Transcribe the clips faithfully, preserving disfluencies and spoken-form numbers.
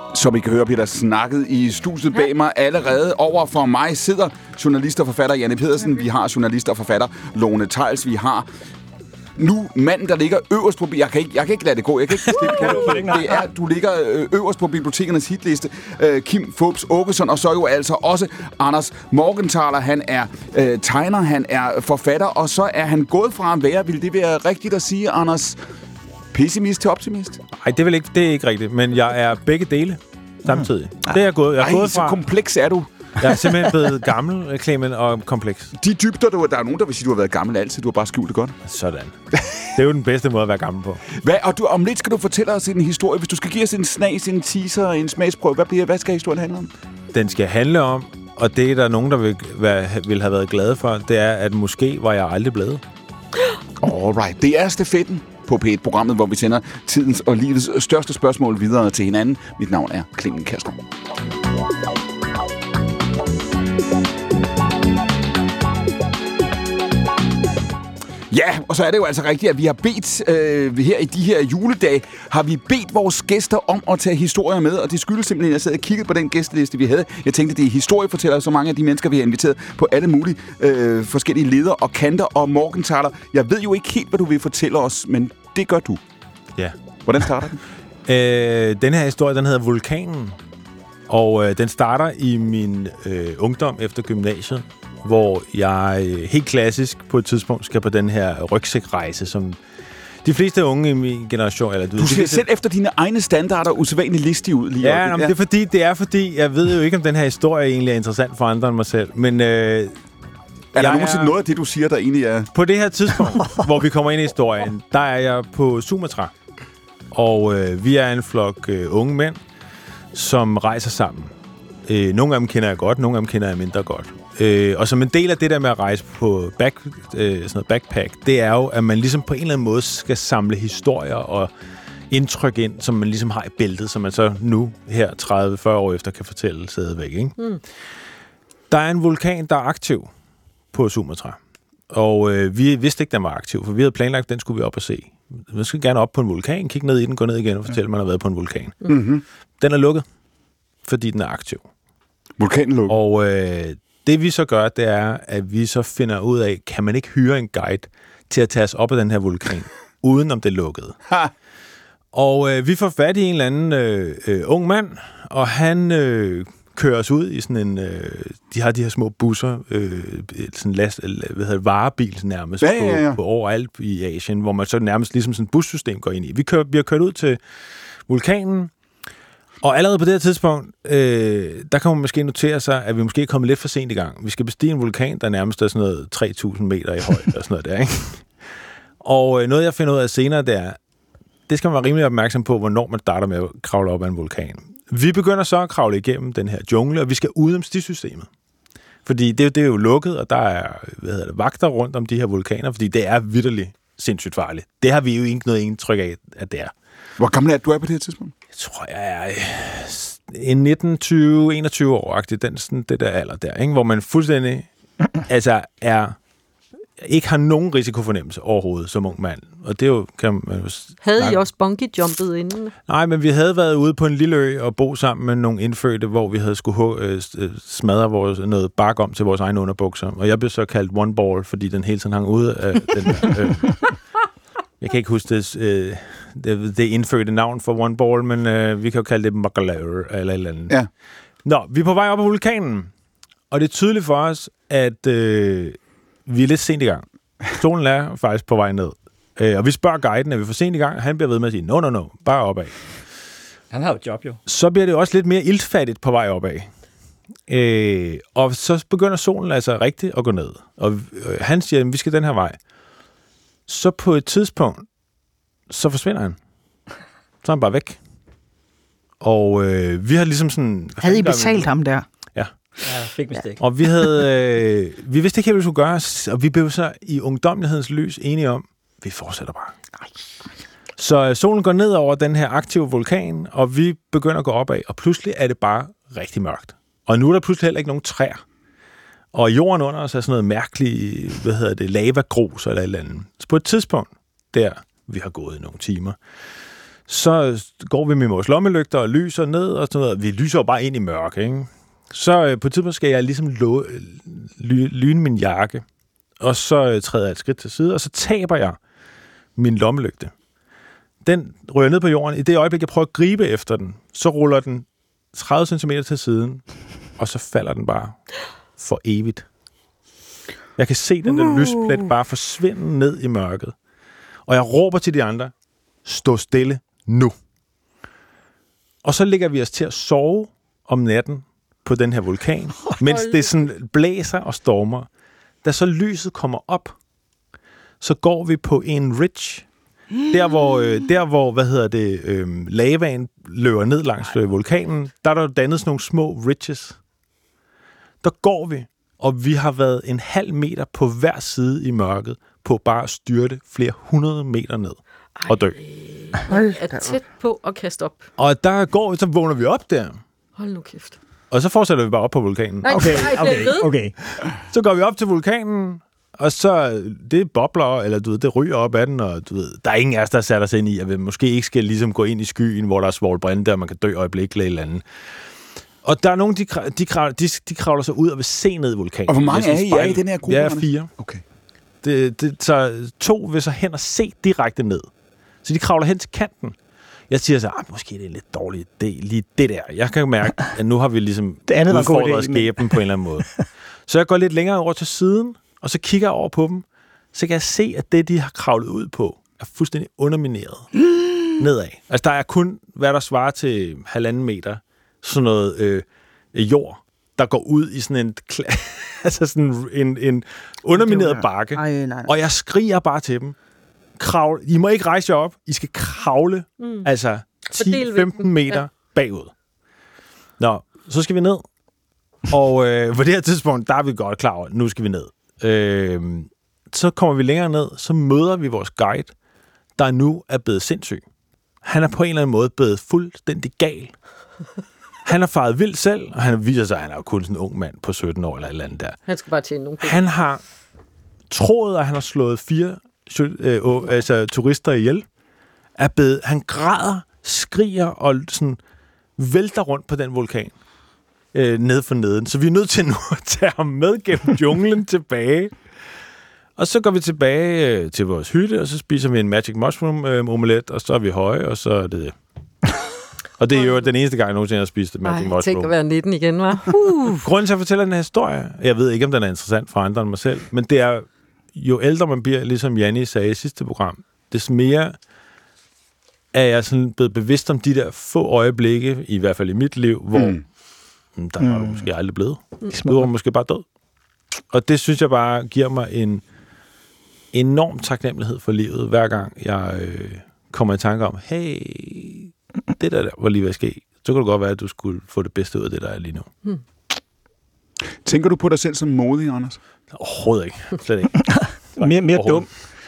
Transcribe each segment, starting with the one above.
Som I kan høre, bliver der snakket i studiet bag mig allerede. Over for mig sidder journalist og forfatter Janne Pedersen. Vi har journalist og forfatter Lone Theils. Vi har nu manden, der ligger øverst på... Jeg kan ikke, jeg kan ikke lade det gå. Jeg kan ikke slippe på det. Det er, du ligger øverst på bibliotekernes hitliste. Kim Fupz Aakeson, og så jo altså også Anders Morgenthaler. Han er øh, tegner, han er forfatter, og så er han gået fra at være... Vil det være rigtigt at sige, Anders... pessimist til optimist? Nej, det, ikke, det er ikke rigtigt, men jeg er begge dele samtidig. Mm. Det er jeg gået, jeg er Ej, gået fra... så kompleks er du. Jeg er simpelthen blevet gammel, Clement, og kompleks. De dybder, du, der er nogen, der vil sige, du har været gammel altid. Du har bare skjult det godt. Sådan. Det er jo den bedste måde at være gammel på. Hvad, og du, om lidt skal du fortælle os en historie. Hvis du skal give os en snas, en teaser, en smagsprøve, hvad, bliver, hvad skal historien handle om? Den skal handle om, og det er der nogen, der vil, være, vil have været glade for, det er, at måske var jeg aldrig blevet. Alright, det er stafetten på P et-programmet, hvor vi sender tidens og livets største spørgsmål videre til hinanden. Mit navn er Clement Kjærsgaard. Ja, og så er det jo altså rigtigt, at vi har bedt øh, her i de her juledage, har vi bedt vores gæster om at tage historier med, og det skyldes simpelthen, at jeg sad og kiggede på den gæsteliste, vi havde. Jeg tænkte, det er historiefortællere, så mange af de mennesker, vi har inviteret på alle mulige øh, forskellige leder og kanter og Morgenthaler. Jeg ved jo ikke helt, hvad du vil fortælle os, men det gør du. Ja. Hvordan starter den? Øh, den her historie, den hedder Vulkanen, og øh, den starter i min øh, ungdom efter gymnasiet, hvor jeg helt klassisk på et tidspunkt skal på den her rygsækrejse, som de fleste unge i min generation... Eller, du du ser selv efter dine egne standarder usædvanligt listig ud lige ja, jamen, ja. Det, er fordi, det er fordi, jeg ved jo ikke, om den her historie egentlig er interessant for andre end mig selv, men... Øh, er der nogensinde er, noget af det, du siger, der egentlig er... På det her tidspunkt, hvor vi kommer ind i historien, der er jeg på Sumatra, og øh, vi er en flok øh, unge mænd, som rejser sammen. Øh, nogle af dem kender jeg godt, nogle af dem kender jeg mindre godt. Øh, og som en del af det der med at rejse på back, øh, sådan noget backpack, det er jo, at man ligesom på en eller anden måde skal samle historier og indtryk ind, som man ligesom har i bæltet, som man så nu, her tredive til fyrre år efter, kan fortælle stadigvæk. Ikke? Mm. Der er en vulkan, der er aktiv på Sumatra. Og øh, vi vidste ikke, den var aktiv, for vi havde planlagt, at den skulle vi op og se. Man skal gerne op på en vulkan, kigge ned i den, gå ned igen og fortælle, at man har været på en vulkan. Mm-hmm. Den er lukket, fordi den er aktiv. Vulkanen lukket. Og øh, det vi så gør, det er, at vi så finder ud af, kan man ikke hyre en guide til at tage os op af den her vulkan, uden om det er lukket. Ha. Og øh, vi får fat i en eller anden øh, øh, ung mand, og han øh, kører os ud i sådan en... Øh, de har de her små busser, øh, sådan last, hvad hedder det, varebil nærmest, ja, ja, ja. På, på overalt i Asien, hvor man så nærmest ligesom sådan et bussystem går ind i. Vi, kører, vi har kørt ud til vulkanen, og allerede på det her tidspunkt, øh, der kan man måske notere sig, at vi måske er kommet lidt for sent i gang. Vi skal bestige en vulkan, der nærmest er sådan noget tre tusind meter i højde og sådan noget der, ikke? Og øh, noget, jeg finder ud af senere, det er, det skal man være rimelig opmærksom på, hvornår man starter med at kravle op ad en vulkan. Vi begynder så at kravle igennem den her jungle, og vi skal ud om stisystemet. Fordi det, det er jo lukket, og der er hvad hedder det, vagter rundt om de her vulkaner, fordi det er vitterligt sindssygt farligt. Det har vi jo ikke noget indtryk af, at det er. Hvor gammel er du er på det her tidspunkt? Jeg tror, jeg er en nitten, tyve, enogtyve år-agtig, den, sådan, det der alder der, ikke? Hvor man fuldstændig altså er, ikke har nogen risikofornemmelse overhovedet som ung mand. Og det er jo, kan man jo havde snakke. I også bungee-jumpet inden? Nej, men vi havde været ude på en lille ø og bo sammen med nogle indfødte, hvor vi havde skulle øh, smadre vores, noget bark om til vores egne underbukser. Og jeg blev så kaldt one ball, fordi den hele tiden hang ude af den der ø. Jeg kan ikke huske det, øh, det, det indfødte navn for one ball, men øh, vi kan jo kalde det Magalur eller et eller andet. Ja. Nå, vi er på vej op ad vulkanen, og det er tydeligt for os, at øh, vi er lidt sent i gang. Solen er faktisk på vej ned. Øh, og vi spørger guiden, er vi for sent i gang? Og han bliver ved med at sige, no, no, no, bare opad. Han har jo et job, jo. Så bliver det også lidt mere iltfattigt på vej opad. Øh, og så begynder solen altså rigtigt at gå ned. Og øh, han siger, at vi skal den her vej. Så på et tidspunkt, så forsvinder han. Så er han bare væk. Og øh, vi har ligesom sådan... Havde I betalt ham der? Ja. Ja, fik mistake. Og vi havde... Øh, vi vidste ikke helt, hvad vi skulle gøre, og vi blev så i ungdomlighedens lys enige om, vi fortsætter bare. Så øh, solen går ned over den her aktive vulkan, og vi begynder at gå opad, og pludselig er det bare rigtig mørkt. Og nu er der pludselig heller ikke nogen træer. Og jorden under os er sådan noget mærkeligt, hvad hedder det, lavagrus eller et eller andet. Så på et tidspunkt, der vi har gået i nogle timer, Så går vi med vores lommelygter og lyser ned og sådan noget. Vi lyser jo bare ind i mørke, ikke? Så øh, på et tidspunkt skal jeg ligesom lo- ly- lyne min jakke, og så øh, træder jeg et skridt til side, og så taber jeg min lommelygte. Den rører ned på jorden. I det øjeblik, jeg prøver at gribe efter den, så ruller den tredive centimeter til siden, og så falder den bare for evigt. Jeg kan se den der uh. lysplet bare forsvinde ned i mørket. Og jeg råber til de andre, stå stille nu. Og så ligger vi os til at sove om natten på den her vulkan, mens det sådan blæser og stormer. Da så lyset kommer op, så går vi på en ridge. Der hvor, øh, der hvor hvad hedder det, øh, lavaen løber ned langs øh, vulkanen, der er der dannet sådan nogle små ridges. Der går vi, og vi har været en halv meter på hver side i mørket, på bare at styrte flere hundrede meter ned og dø. Jeg er tæt på at kaste op. Og der går, så vågner vi op der. Hold nu kæft. Og så fortsætter vi bare op på vulkanen. Nej, Okay, nej, okay, okay. Så går vi op til vulkanen, og så det bobler, eller du ved, det ryger op af den, og du ved, der er ingen af os, der sætter sig ind i, at vi måske ikke skal ligesom gå ind i skyen, hvor der er svovlbrænde, der man kan dø øjeblikkeligt eller andet. Og der er nogen, de, de, kravler, de, de kravler sig ud og vil se ned i vulkanen. Og hvor mange er I er i den her gruppe? Jeg er fire. Okay. Det, det, så to vil så hen og se direkte ned. Så de kravler hen til kanten. Jeg siger så, ah, måske det er en lidt dårlig idé, lige det der. Jeg kan mærke, at nu har vi ligesom det andet var udfordret skæben på en eller anden måde. Så jeg går lidt længere over til siden, og så kigger jeg over på dem. Så kan jeg se, at det, de har kravlet ud på, er fuldstændig undermineret mm. nedad. Altså, der er kun, hvad der svarer til halvanden meter, sådan noget øh, jord, der går ud i sådan en, altså sådan en, en undermineret bakke. Ej, nej, nej. Og jeg skriger bare til dem. Kravle. I må ikke rejse jer op. I skal kravle mm. altså ti til femten meter ja. bagud. Nå, så skal vi ned. Og øh, på det her tidspunkt, der er vi godt klar over, nu skal vi ned. Øh, så kommer vi længere ned, så møder vi vores guide, der nu er blevet sindssyg. Han er på en eller anden måde blevet fuldstændig gal. Han har faret vildt selv, og han viser sig, at han er jo kun sådan en ung mand på sytten år eller et eller andet der. Han skal bare tjene nogle penge. Han har troet, at han har slået fire øh, øh, altså, turister ihjel. Er blevet, han græder, skriger og sådan vælter rundt på den vulkan øh, ned for neden. Så vi er nødt til nu at tage ham med gennem junglen tilbage. Og så går vi tilbage øh, til vores hytte, og så spiser vi en Magic Mushroom øh, omelet, og så er vi høje, og så er det... Og det er jo den eneste gang, jeg nogensinde har spist Magic Mushroom. Tænk at være nitten igen, hva'? Uh. Grunden til at fortælle den her historie, jeg ved ikke, om den er interessant for andre end mig selv, men det er, jo ældre man bliver, ligesom Janni sagde i sidste program, des mere er jeg sådan blevet bevidst om de der få øjeblikke, i hvert fald i mit liv, hvor mm. der var du måske aldrig blevet. Mm. Du var måske bare død. Og det synes jeg bare giver mig en enorm taknemmelighed for livet, hver gang jeg øh, kommer i tanke om, hey, det der, der var lige ved at ske, så kunne det godt være, at du skulle få det bedste ud af det, der er lige nu. Hmm. Tænker du på dig selv som modig, Anders? Overhovedet ikke. Slet ikke. mere mere dum.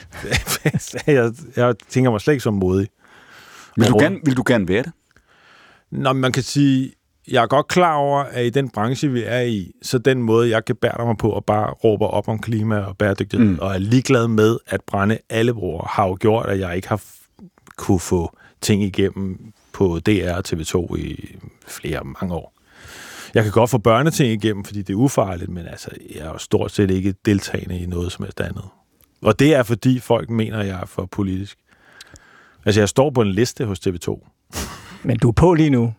jeg, jeg tænker mig slet ikke som modig. Vil du, gerne, vil du gerne være det? Nå, man kan sige, jeg er godt klar over, at i den branche, vi er i, så den måde, jeg kan bære mig på og bare råber op om klima og bæredygtighed, mm. og er ligeglad med at brænde alle broer, har jo gjort, at jeg ikke har f- kunne få ting igennem på D R og T V to i flere mange år. Jeg kan godt få børneting igennem, fordi det er ufarligt, men altså, jeg er jo stort set ikke deltagende i noget som helst andet. Og det er, fordi folk mener, at jeg er for politisk. Altså, jeg står på en liste hos T V to. Men du er på lige nu.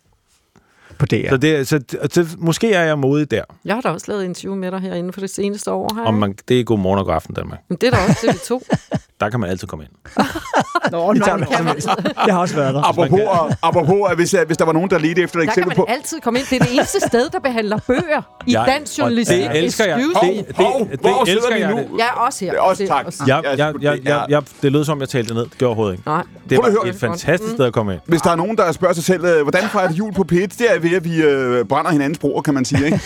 På D R. Så, det, så det, måske er jeg modig der. Jeg har da også lavet interview med dig her inden for det seneste år. Her, Om man, det er god morgen og god aften, Danmark. Men det er da også T V to. Der kan man altid komme ind. Nå, nå, jeg har også været der. Apropos, apropos at hvis, hvis der var nogen, der ledte efter et der eksempel på... på... Der kan man altid komme ind. Det er det eneste sted, der behandler bøger i jeg, dansk journalistik. Det elsker jeg. Det, det, hov, det, hvor det elsker jeg. nu? Jeg er også her. Det er også tak. Jeg, jeg, jeg, jeg, jeg, det lød som, jeg talte ned. Det gjorde overhovedet ikke. Nej. Det var et fantastisk sted at komme ind. Hvis der er nogen, der spørger sig selv, øh, hvordan fejrer det jul på P et, det er ved, at vi øh, brænder hinandens broer, kan man sige, ikke?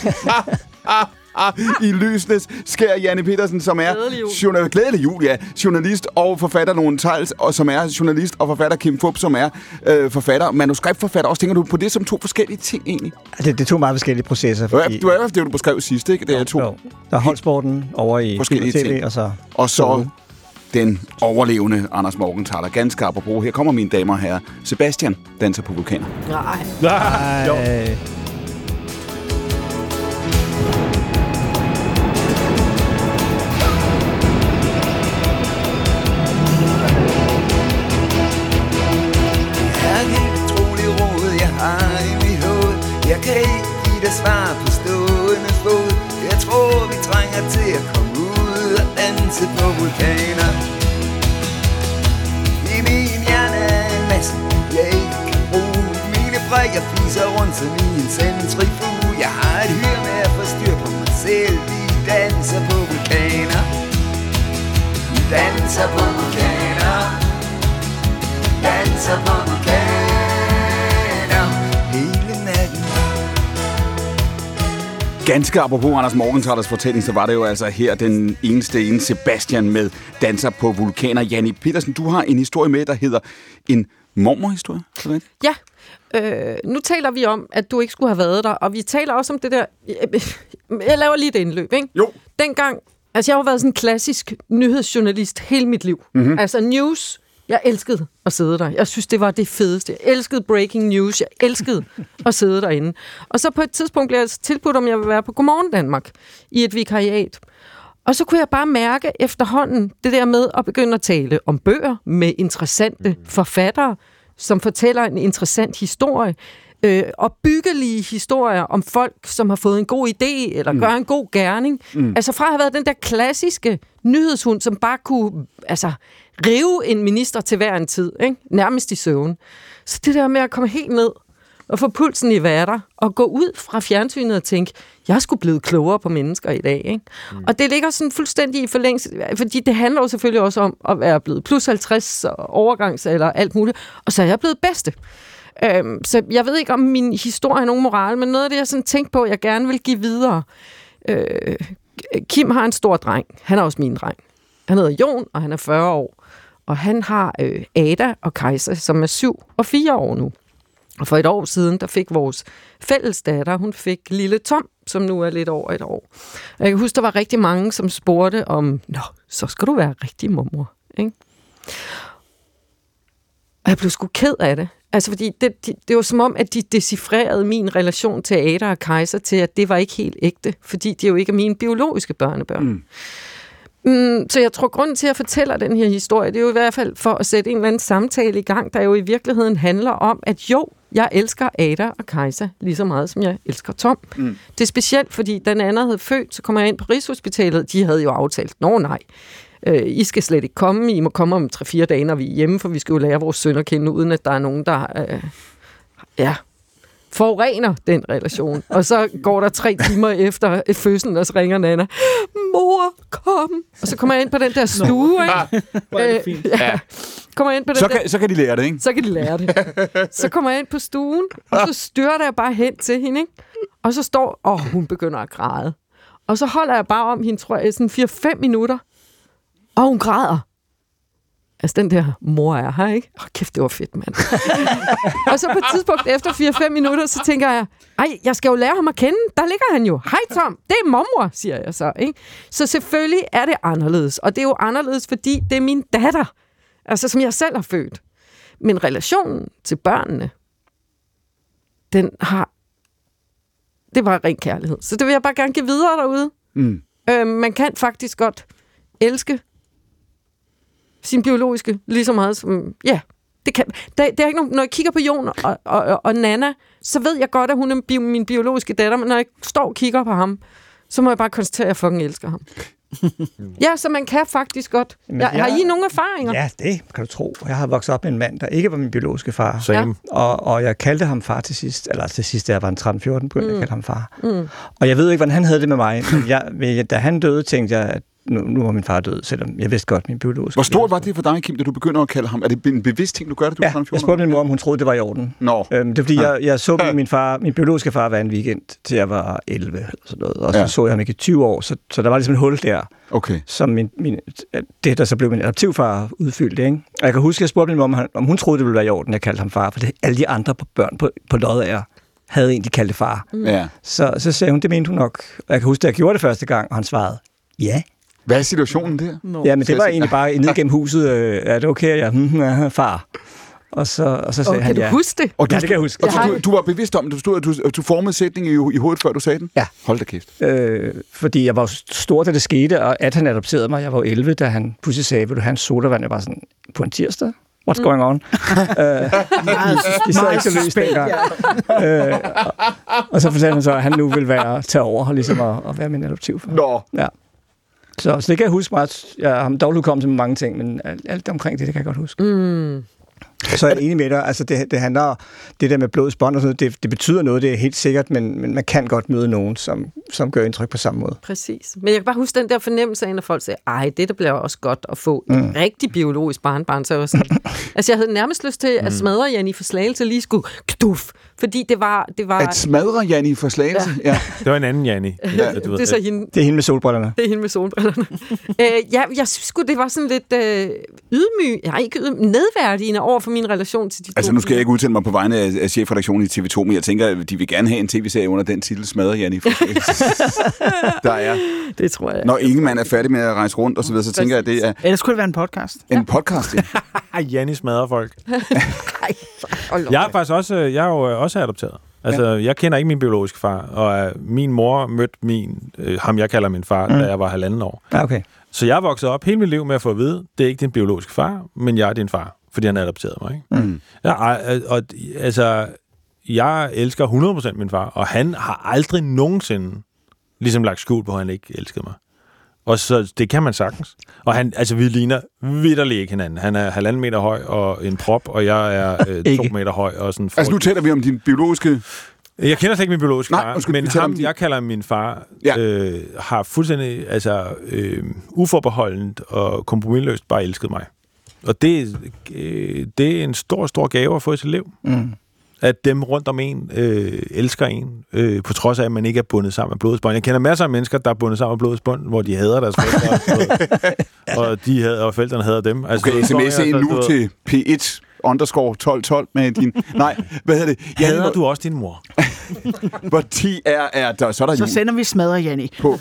I lysnes skær Janni Pedersen, som er glædelig jul. Journal- glædelig jul, ja. Journalist og forfatter Lone Theils, og som er journalist og forfatter Kim Fupz, som er øh, forfatter, manuskriptforfatter. Også tænker du på det som to forskellige ting egentlig? Det, det er to meget forskellige processer. Fordi... Du er jo det, du beskrev sidst, ikke? Det er to. Jo. Der er holdsporten over i forskellige T V, ting. og så... Og så den overlevende Anders Morgenthaler. Ganske apropos, her kommer mine damer og herrer. Sebastian danser på vulkaner. Nej. Ah, jo. Ej. Jeg kan ikke give dig svar på stående fod. Jeg tror, vi trænger til at komme ud og danse på vulkaner. I min hjerne er en masse, jeg ikke kan bruge. Mine brækker fiser rundt som i en centrifug. Jeg har et hyr med at få styr på mig selv. Vi danser på vulkaner. Vi danser på vulkaner. Danser på vulkaner. Hele natten. Ganske apropos Anders Morgenthalers fortælling, så var det jo altså her den eneste ene Sebastian med danser på vulkaner. Janni Pedersen, du har en historie med, der hedder en mormorhistorie. Ja, øh, nu taler vi om, at du ikke skulle have været der, og vi taler også om det der... Jeg laver lige et indløb, ikke? Jo. Dengang... Altså, jeg har jo været sådan en klassisk nyhedsjournalist hele mit liv. Mm-hmm. Altså, news... Jeg elskede at sidde der. Jeg synes, det var det fedeste. Jeg elskede breaking news. Jeg elskede at sidde derinde. Og så på et tidspunkt blev jeg tilbudt, om jeg ville være på Godmorgen Danmark i et vikariat. Og så kunne jeg bare mærke efterhånden det der med at begynde at tale om bøger med interessante forfattere, som fortæller en interessant historie, øh, og byggelige historier om folk, som har fået en god idé, eller mm. gør en god gerning. Mm. Altså fra at have været den der klassiske nyhedshund, som bare kunne altså, rive en minister til hver en tid, ikke? Nærmest i søvn. Så det der med at komme helt ned og få pulsen i vater, og gå ud fra fjernsynet og tænke, jeg skulle blevet klogere på mennesker i dag. Ikke? Mm. Og det ligger sådan fuldstændig i forlængelse, fordi det handler jo selvfølgelig også om at være blevet plus halvtreds og overgangs eller alt muligt, og så er jeg blevet bedste. Øhm, så jeg ved ikke, om min historie er nogen moral, men noget af det, jeg sådan tænkte på, jeg gerne vil give videre. Øh, Kim har en stor dreng. Han er også min dreng. Han hedder Jon, og han er fyrre år. Og han har øh, Ada og Kajsa, som er syv og fire år nu. Og for et år siden, der fik vores fælles datter, hun fik lille Tom, som nu er lidt over et år. Og jeg kan huske, der var rigtig mange, som spurgte om, nå, så skal du være rigtig mormor, ikke? Og jeg blev sgu ked af det. Altså, fordi det, det, det var som om, at de decifrerede min relation til Ada og Kajsa til, at det var ikke helt ægte, fordi det jo ikke er mine biologiske børnebørn. Mm. Mm, så jeg tror, grunden til, at jeg fortæller den her historie, det er jo i hvert fald for at sætte en eller anden samtale i gang, der jo i virkeligheden handler om, at jo, jeg elsker Ada og Kajsa lige så meget, som jeg elsker Tom. Mm. Det er specielt, fordi den anden havde født, så kommer jeg ind på Rigshospitalet. De havde jo aftalt, nå nej, øh, I skal slet ikke komme. I må komme om tre fire dage, når vi er hjemme, for vi skal jo lære vores søn at kende, uden at der er nogen, der øh, ja, forurener den relation. Og så går der tre timer efter fødslen, og så ringer Nana, mor, kom. Og så kommer jeg ind på den der stue, ikke? Hvor er det fint. Øh, ja. Kommer jeg ind på den Så der... kan, så kan de lære det, ikke? Så kan de lære det. Så kommer jeg ind på stuen, og så styrter jeg bare hen til hende, ikke? Og så står, og hun begynder at græde. Og så holder jeg bare om hende, tror jeg, sådan fire fem minutter, og hun græder. Altså, den der mor er her, ikke? Åh, kæft, det var fedt, mand. Og så på et tidspunkt, efter fire fem minutter, så tænker jeg, ej, jeg skal jo lære ham at kende. Der ligger han jo. Hej, Tom. Det er mormor, siger jeg så, ikke? Så selvfølgelig er det anderledes. Og det er jo anderledes, fordi det er min datter. Altså, som jeg selv har født. Men relationen til børnene, den har... Det var ren kærlighed. Så det vil jeg bare gerne give videre derude. Mm. Øh, man kan faktisk godt elske sin biologiske lige så meget som... Ja, det kan... Der, der er ikke nogen, når jeg kigger på Jon og, og, og, og Nana, så ved jeg godt, at hun er bi- min biologiske datter, men når jeg står og kigger på ham, så må jeg bare konstatere, at jeg fucking elsker ham. Ja, så man kan faktisk godt. Jeg, jeg, har I nogle erfaringer? Ja, det kan du tro. Jeg har vokset op med en mand, der ikke var min biologiske far. Same. Og, og jeg kaldte ham far til sidst. Eller til sidst, da jeg var en tretten fjorten, begyndte jeg mm. at kalde ham far. Mm. Og jeg ved ikke, hvordan han havde det med mig. Men jeg, da han døde, tænkte jeg, at nu, nu var min far død, selvom jeg vidste godt min biologiske. Hvor stort var det for dig, Kim, da du begynder at kalde ham? Er det en bevidst ting, du gør det? Du ja, jeg spurgte min mor, om hun troede, det var i orden. Nå. Øhm, det er fordi, ja. jeg, jeg så min far, min biologiske far hver en weekend, til jeg var elleve eller sådan noget. Og så ja. så jeg ham ikke i tyve år, så, så der var ligesom et hul der. Okay. Som min, min, det, der så blev min adoptivfar udfyldt, ikke? Og jeg kan huske, at jeg spurgte min mor, om hun troede, det ville være i orden, jeg kaldte ham far, for det, alle de andre på børn på, på Loddager havde en, de kaldte far. Mm. Ja. Så, så sagde hun, det mente hun nok. Og jeg kan huske, at jeg gjorde det første gang, og han svarede, ja. Hvad er situationen der? No. Ja, men det var egentlig bare ned gennem huset. Øh, er det okay? Ja, hm, ja, far. Og så, og så sagde oh, han kan ja. du huske det? Og du, ja, det kan jeg huske. Og du, du var bevidst om det? Du, stod, du, du formede sætningen i, i hovedet, før du sagde den? Ja. Hold da kæft. Øh, fordi jeg var stor, da det skete, og at han adopterede mig. Jeg var elleve, da han pludselig sagde, vil du have en sodavand? Jeg var sådan, på en tirsdag? What's going on? Mm. øh, det sad ikke så løst dengang. øh, og, og så fortalte han så, at han nu vil være tage over og ligesom at, at være min adoptivfar. Nå. Ja. Så, så det kan jeg huske meget. Jeg har dog kommet til mange ting, men alt, alt omkring det, det kan jeg godt huske. Mm. Så er jeg enig med dig. Altså, det, det handler det der med blodets bånd og sådan noget, det, det betyder noget, det er helt sikkert, men, men man kan godt møde nogen, som, som gør indtryk på samme måde. Præcis. Men jeg kan bare huske den der fornemmelse af, når folk siger, ej, det der bliver også godt at få mm. en rigtig biologisk barnbarn. Så jeg var sådan, altså, jeg havde nærmest lyst til at smadre Janni for Slagelse lige skulle knuf, fordi det var... Det var at smadre Janni for Slagelse? Ja. ja. Det var en anden Janni. Ja, du ved. Det, er så hende, det er hende med solbrillerne. Det er hende med solbrillerne. øh, ja, jeg synes sgu, det var sådan lidt øh, ydmyg, jeg ikke ydmyg, nedværdigende over for min relation til de Altså, nu skal jeg ikke udtale mig på vegne af, af chefredaktionen i T V to, men jeg tænker, at de vil gerne have en tv-serie under den titel Smadre Janni for Slagelse. Der er. Det tror jeg. Når ingen mand er færdig med at rejse rundt og så videre, så tænker jeg, at det er... Ellers kunne det være en podcast. En ja. podcast, ja. Janni smadrer folk. Jeg er faktisk også, jeg er jo også adopteret. Altså, ja. jeg kender ikke min biologiske far, og min mor mødte min, øh, ham jeg kalder min far, mm. da jeg var halvanden år. Ja, okay. Så jeg voksede op hele mit liv med at få at vide, det er ikke din biologiske far, men jeg er din far, fordi han adopterede mig. Ikke? Mm. Ja, og, og altså, jeg elsker hundrede procent min far, og han har aldrig nogensinde ligesom lagt skjul på, at han ikke elskede mig. Og så det kan man sagtens. Og han, altså, vi ligner vitterligt ikke hinanden. Han er halvanden meter høj og en prop, og jeg er øh, to meter høj. Og sådan altså, nu taler vi om din biologiske... Jeg kender slet ikke min biologiske Nej, far, undskyld, men ham, din... jeg kalder min far, ja. øh, har fuldstændig altså, øh, uforbeholdent og kompromisløst bare elsket mig. Og det, øh, det er en stor, stor gave at få i sit liv. Mm. At dem rundt om en øh, elsker en, øh, på trods af, at man ikke er bundet sammen med blodets bånd. Jeg kender masser af mennesker, der er bundet sammen med blodets bånd, hvor de hader deres forældre, og, og, de hader, og forældrene hader dem. Altså, okay, sms'e ind nu til P et underscore tolv tolv med din... Nej, hvad hedder det? Hader Janni, du også din mor? Hvor de er, er der, så er der Så sender vi smadre Janni. På.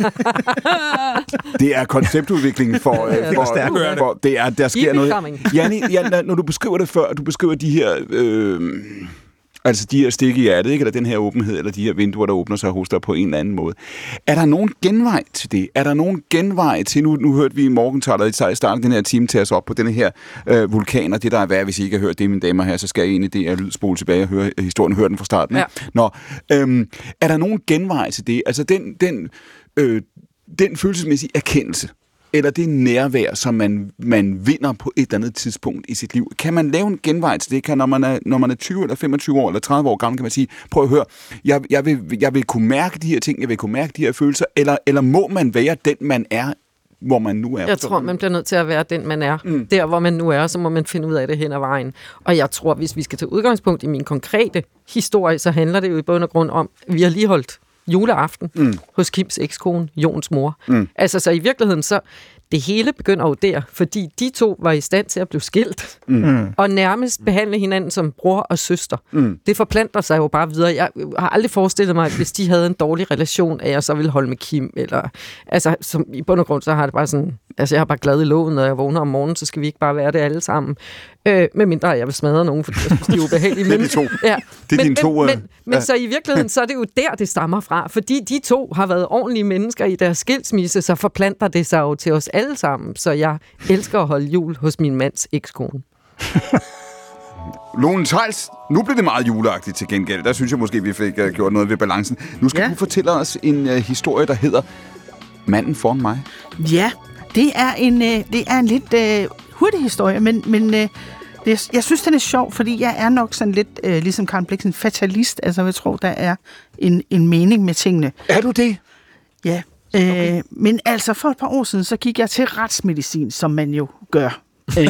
Det er konceptudviklingen for... for, for, for det er, der sker noget. Janni, ja, når du beskriver det før, du beskriver de her... Øh, altså de her stik i hjertet, ikke? Eller den her åbenhed, eller de her vinduer, der åbner sig hos dig på en eller anden måde. Er der nogen genvej til det? Er der nogen genvej til, nu, nu hørte vi i morgentaler, i starten den her time til os op på denne her øh, vulkan, og det der er værd, hvis I ikke har hørt det, mine damer her, så skal I ind i det, jeg lydspole tilbage og høre historien, høre den fra starten. Ja. Nå, øhm, er der nogen genvej til det? Altså den, den, øh, den følelsesmæssige erkendelse, eller det nærvær, som man, man vinder på et eller andet tidspunkt i sit liv. Kan man lave en genvej til det? Kan, når, man er, når man er tyve eller femogtyve år eller tredive år gammel, kan man sige, prøv at høre, jeg, jeg, vil, jeg vil kunne mærke de her ting, jeg vil kunne mærke de her følelser, eller, eller må man være den, man er, hvor man nu er? Jeg tror, man bliver nødt til at være den, man er. Mm. Der, hvor man nu er, så må man finde ud af det hen ad vejen. Og jeg tror, hvis vi skal tage udgangspunkt i min konkrete historie, så handler det jo i bund og grund om, at vi har lige holdt juleaften mm. hos Kims ekskone, Jons mor. Mm. Altså, så i virkeligheden, så det hele begynder jo der, fordi de to var i stand til at blive skilt, mm. og nærmest behandle hinanden som bror og søster. Mm. Det forplanter sig jo bare videre. Jeg har aldrig forestillet mig, at hvis de havde en dårlig relation, at jeg så ville holde med Kim, eller, altså, som, i bund og grund, så har det bare sådan, altså, jeg har bare glad i lågen, når jeg vågner om morgenen, så skal vi ikke bare være det alle sammen. Øh, med mindre, jeg vil smadre nogen, fordi jeg synes, de er ubehagelige. Det er de to. Ja. Det er men, dine to. Men, øh, men, men ja. Så i virkeligheden, så er det jo der, det stammer fra. Fordi de to har været ordentlige mennesker i deres skilsmisse, så forplanter det sig jo til os alle sammen. Så jeg elsker at holde jul hos min mands ekskone. Lone Theils, nu blev det meget juleagtigt til gengæld. Der synes jeg måske, vi fik uh, gjort noget ved balancen. Nu skal ja. du fortælle os en uh, historie, der hedder Manden foran mig. Ja, det er en, uh, det er en lidt uh, hurtig historie, men, men uh, det, jeg synes, den er sjov, fordi jeg er nok sådan lidt, uh, ligesom Karen Blix, en fatalist. Altså, jeg tror, der er en, en mening med tingene. Er du det? Ja. Okay. Øh, men altså, for et par år siden, så gik jeg til retsmedicin, som man jo gør.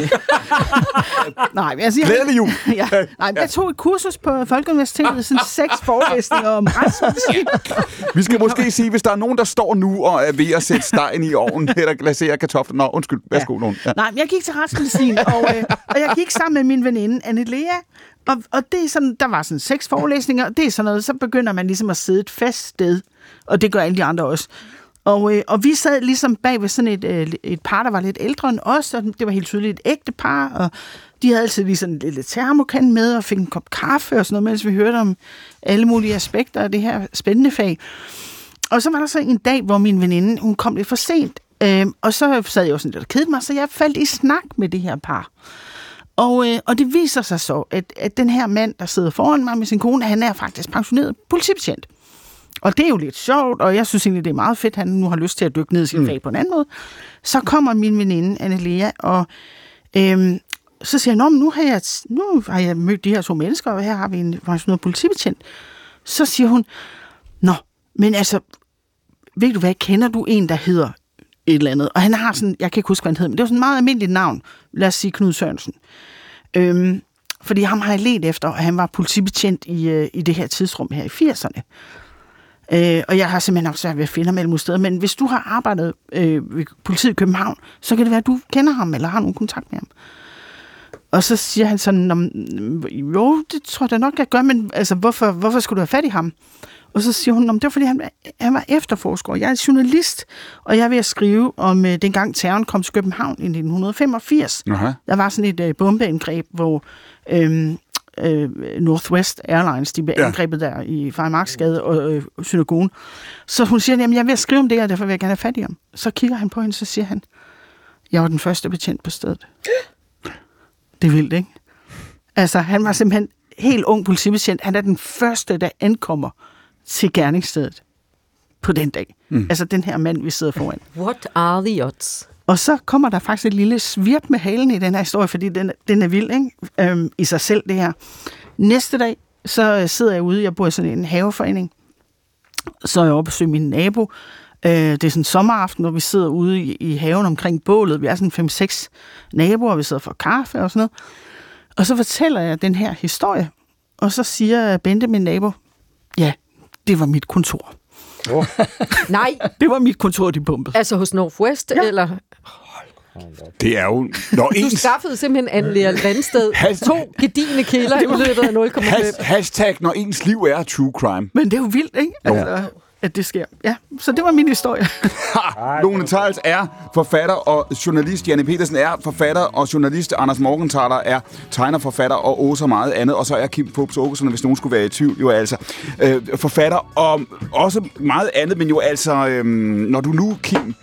nej, men altså, Glædelig jul! ja, nej, jeg tog et kursus på Folkeuniversitetet, sådan seks forelæsninger om retsmedicin. Vi skal måske sige, hvis der er nogen, der står nu og er ved at sætte stegen i ovnen, eller glasere kartofler. Nå, undskyld, værsgo, nogen. Ja. Nej, men jeg gik til retsmedicin, og, øh, og jeg gik sammen med min veninde, Anne Lea, og, og det er sådan, der var sådan seks forelæsninger, og det er sådan noget, så begynder man ligesom at sidde et fast sted, og det gør alle de andre også. Og, øh, og vi sad ligesom bag ved sådan et, øh, et par, der var lidt ældre end os, og det var helt tydeligt et ægte par, og de havde altid lige sådan en lille termokan med, og fik en kop kaffe og sådan noget, mens vi hørte om alle mulige aspekter af det her spændende fag. Og så var der så en dag, hvor min veninde, hun kom lidt for sent, øh, og så sad jeg jo sådan lidt og kedede mig, så jeg faldt i snak med det her par. Og, øh, og det viser sig så, at, at den her mand, der sidder foran mig med sin kone, han er faktisk pensioneret politibetjent. Og det er jo lidt sjovt, og jeg synes egentlig, det er meget fedt, at han nu har lyst til at dykke ned i sin mm. fag på en anden måde. Så kommer min veninde, Anne-Lea, og øhm, så siger jeg, nu har jeg, nu har jeg mødt de her to mennesker, og her har vi en pensioneret politibetjent. Så siger hun, nå, men altså, ved du hvad, kender du en, der hedder et eller andet? Og han har sådan, jeg kan ikke huske, hvad han hedder, men det var sådan et meget almindeligt navn. Lad os sige Knud Sørensen. Øhm, fordi ham har jeg let efter, og han var politibetjent i, øh, i det her tidsrum her i firserne. Øh, og jeg har simpelthen også svært ved at finde ham alle steder. Men hvis du har arbejdet øh, ved politiet i København, så kan det være, at du kender ham, eller har nogen kontakt med ham. Og så siger han sådan, jo, det tror jeg da nok, jeg gør, men altså, hvorfor, hvorfor skulle du have fat i ham? Og så siger hun, det var fordi, han, han var efterforsker. Jeg er journalist, og jeg er ved at skrive om øh, dengang terroren kom til København i nitten femogfirs. Uh-huh. Der var sådan et øh, bombeangreb, hvor øh, øh, Northwest Airlines, de blev ja. angrebet der i Farimagsgade og øh, synagogen. Så hun siger, jamen, jeg er ved at skrive om det, og derfor vil jeg gerne have fat i ham. Så kigger han på hende, så siger han, jeg var den første betjent på stedet. Det er vildt, ikke? Altså, han var simpelthen helt ung politibetjent. Han er den første, der ankommer til gerningsstedet på den dag. Mm. Altså den her mand, vi sidder foran. What are the odds? Og så kommer der faktisk et lille svirp med halen i den her historie, fordi den, den er vild, ikke? Øhm, i sig selv, det her. Næste dag, så sidder jeg ude, jeg bor i sådan en haveforening, så er jeg oppe og besøger min nabo. Øh, det er sådan en sommeraften, hvor vi sidder ude i, i haven omkring bålet. Vi er sådan fem seks naboer, vi sidder for kaffe og sådan noget. Og så fortæller jeg den her historie, og så siger Bente, min nabo, ja, det var mit kontor. Oh. Nej. Det var mit kontor, de pumpede. Altså hos Northwest, ja. Eller? Det er jo... Når du ens... skaffede simpelthen Anne-Lea Landsted Has... to gedigne kilder i løbet af nul komma fem. Has... Hashtag, når ens liv er true crime. Men det er jo vildt, ikke? Altså, ja. At det sker. Ja, så det var min historie. Lone Theils er forfatter og journalist. Janne Petersen er forfatter og journalist. Anders Morgenthaler er tegnerforfatter og også meget andet. Og så er Kim Fupz Aakeson, hvis nogen skulle være i tvivl, jo altså øh, forfatter og også meget andet. Men jo altså, øh, når du nu, Kim,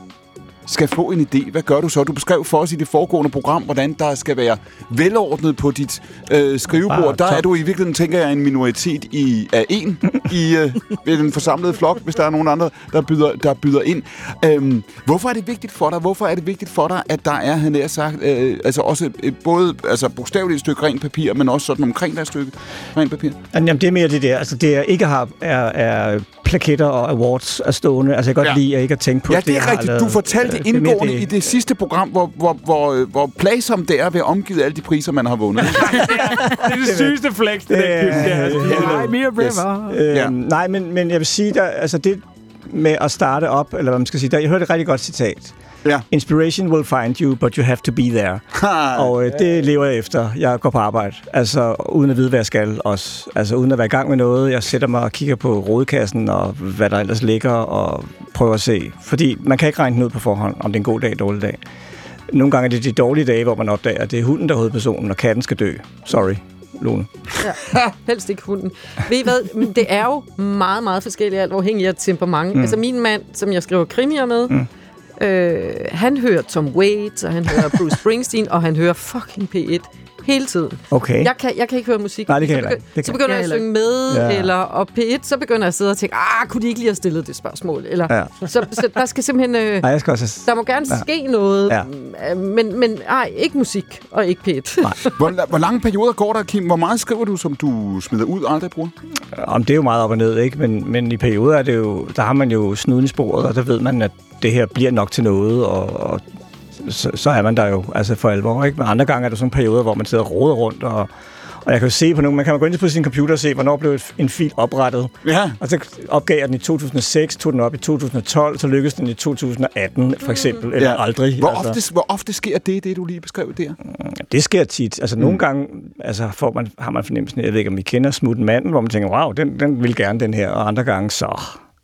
skal få en idé, hvad gør du så? Du beskrev for os i det foregående program, hvordan der skal være velordnet på dit øh, skrivebord. Ah, der er du i virkeligheden, tænker jeg, en minoritet i, af en i øh, den forsamlede flok, hvis der er nogen andre, der byder, der byder ind. Øhm, hvorfor er det vigtigt for dig? Hvorfor er det vigtigt for dig, at der er, han har sagt, øh, altså også øh, både altså bogstaveligt et stykke rent papir, men også sådan omkring der et stykke rent papir? Jamen, det er mere det der. Altså, det jeg ikke har, er, er plaketter og awards at stående. Altså, jeg kan godt ja. lide at ikke at tænke på ja, det. Ja, det er rigtigt. Lavet, du fortalte indgående det. i det sidste program, hvor, hvor, hvor, hvor plagsomt det er ved at omgive alle de priser, man har vundet. det er det sygeste flex, det der Kim. Nej, mere braver. Øhm, nej, men, men jeg vil sige, der, altså det med at starte op, eller hvad man skal sige, der, jeg hørte et rigtig godt citat. Ja. Inspiration will find you, but you have to be there. Og øh, det lever jeg efter. Jeg går på arbejde, altså uden at vide, hvad jeg skal også. Altså uden at være i gang med noget. Jeg sætter mig og kigger på rodekassen og hvad der ellers ligger og prøver at se. Fordi man kan ikke regne den ud på forhånd, om det er en god dag eller dårlig dag. Nogle gange er det de dårlige dage, hvor man opdager, at det er hunden, der er hovedpersonen, og katten skal dø. Sorry. Lone. Ja, helst ikke hunden. Ved I hvad? Det er jo meget, meget forskelligt, alt afhængig af temperament. Mm. Altså min mand, som jeg skriver krimier med, mm. øh, han hører Tom Waits, og han hører Bruce Springsteen, og han hører fucking P et hele tiden. Okay. Jeg kan, jeg kan ikke høre musik. Nej, det kan så, jeg begy- det så begynder jeg, jeg at synge med, ja. eller og P et, så begynder jeg at sidde og tænke, ah, kunne de ikke lige have stillet det spørgsmål? Eller, ja. så, så der skal simpelthen... Øh, Nej, jeg skal også... Der må gerne ja. ske noget, ja. men, men ej, ikke musik og ikke P et. hvor, hvor lange perioder går der, Kim? Hvor meget skriver du, som du smider ud aldrig bruger? Om det er jo meget op og ned, ikke? Men, men i perioder er det jo... Der har man jo snuden i sporet, og der ved man, at det her bliver nok til noget, og... og Så, så er man der jo altså for alvor, ikke? Men andre gange er der sådan perioder, hvor man sidder og roder rundt, og, og jeg kan jo se på nogle, man kan jo gå ind på sin computer og se, hvornår blev en fil oprettet. Ja. Og så opgav jeg den i to tusind og seks, tog den op i to tusind og tolv, så lykkedes den i to tusind og atten, for eksempel, eller ja. aldrig. Hvor, altså. ofte, hvor ofte sker det, det du lige beskrev der? Det sker tit. Altså mm. nogle gange altså, får man, har man fornemmelsen, jeg ved ikke, om I kender Smutten Manden, hvor man tænker, wow, den, den vil gerne den her, og andre gange så...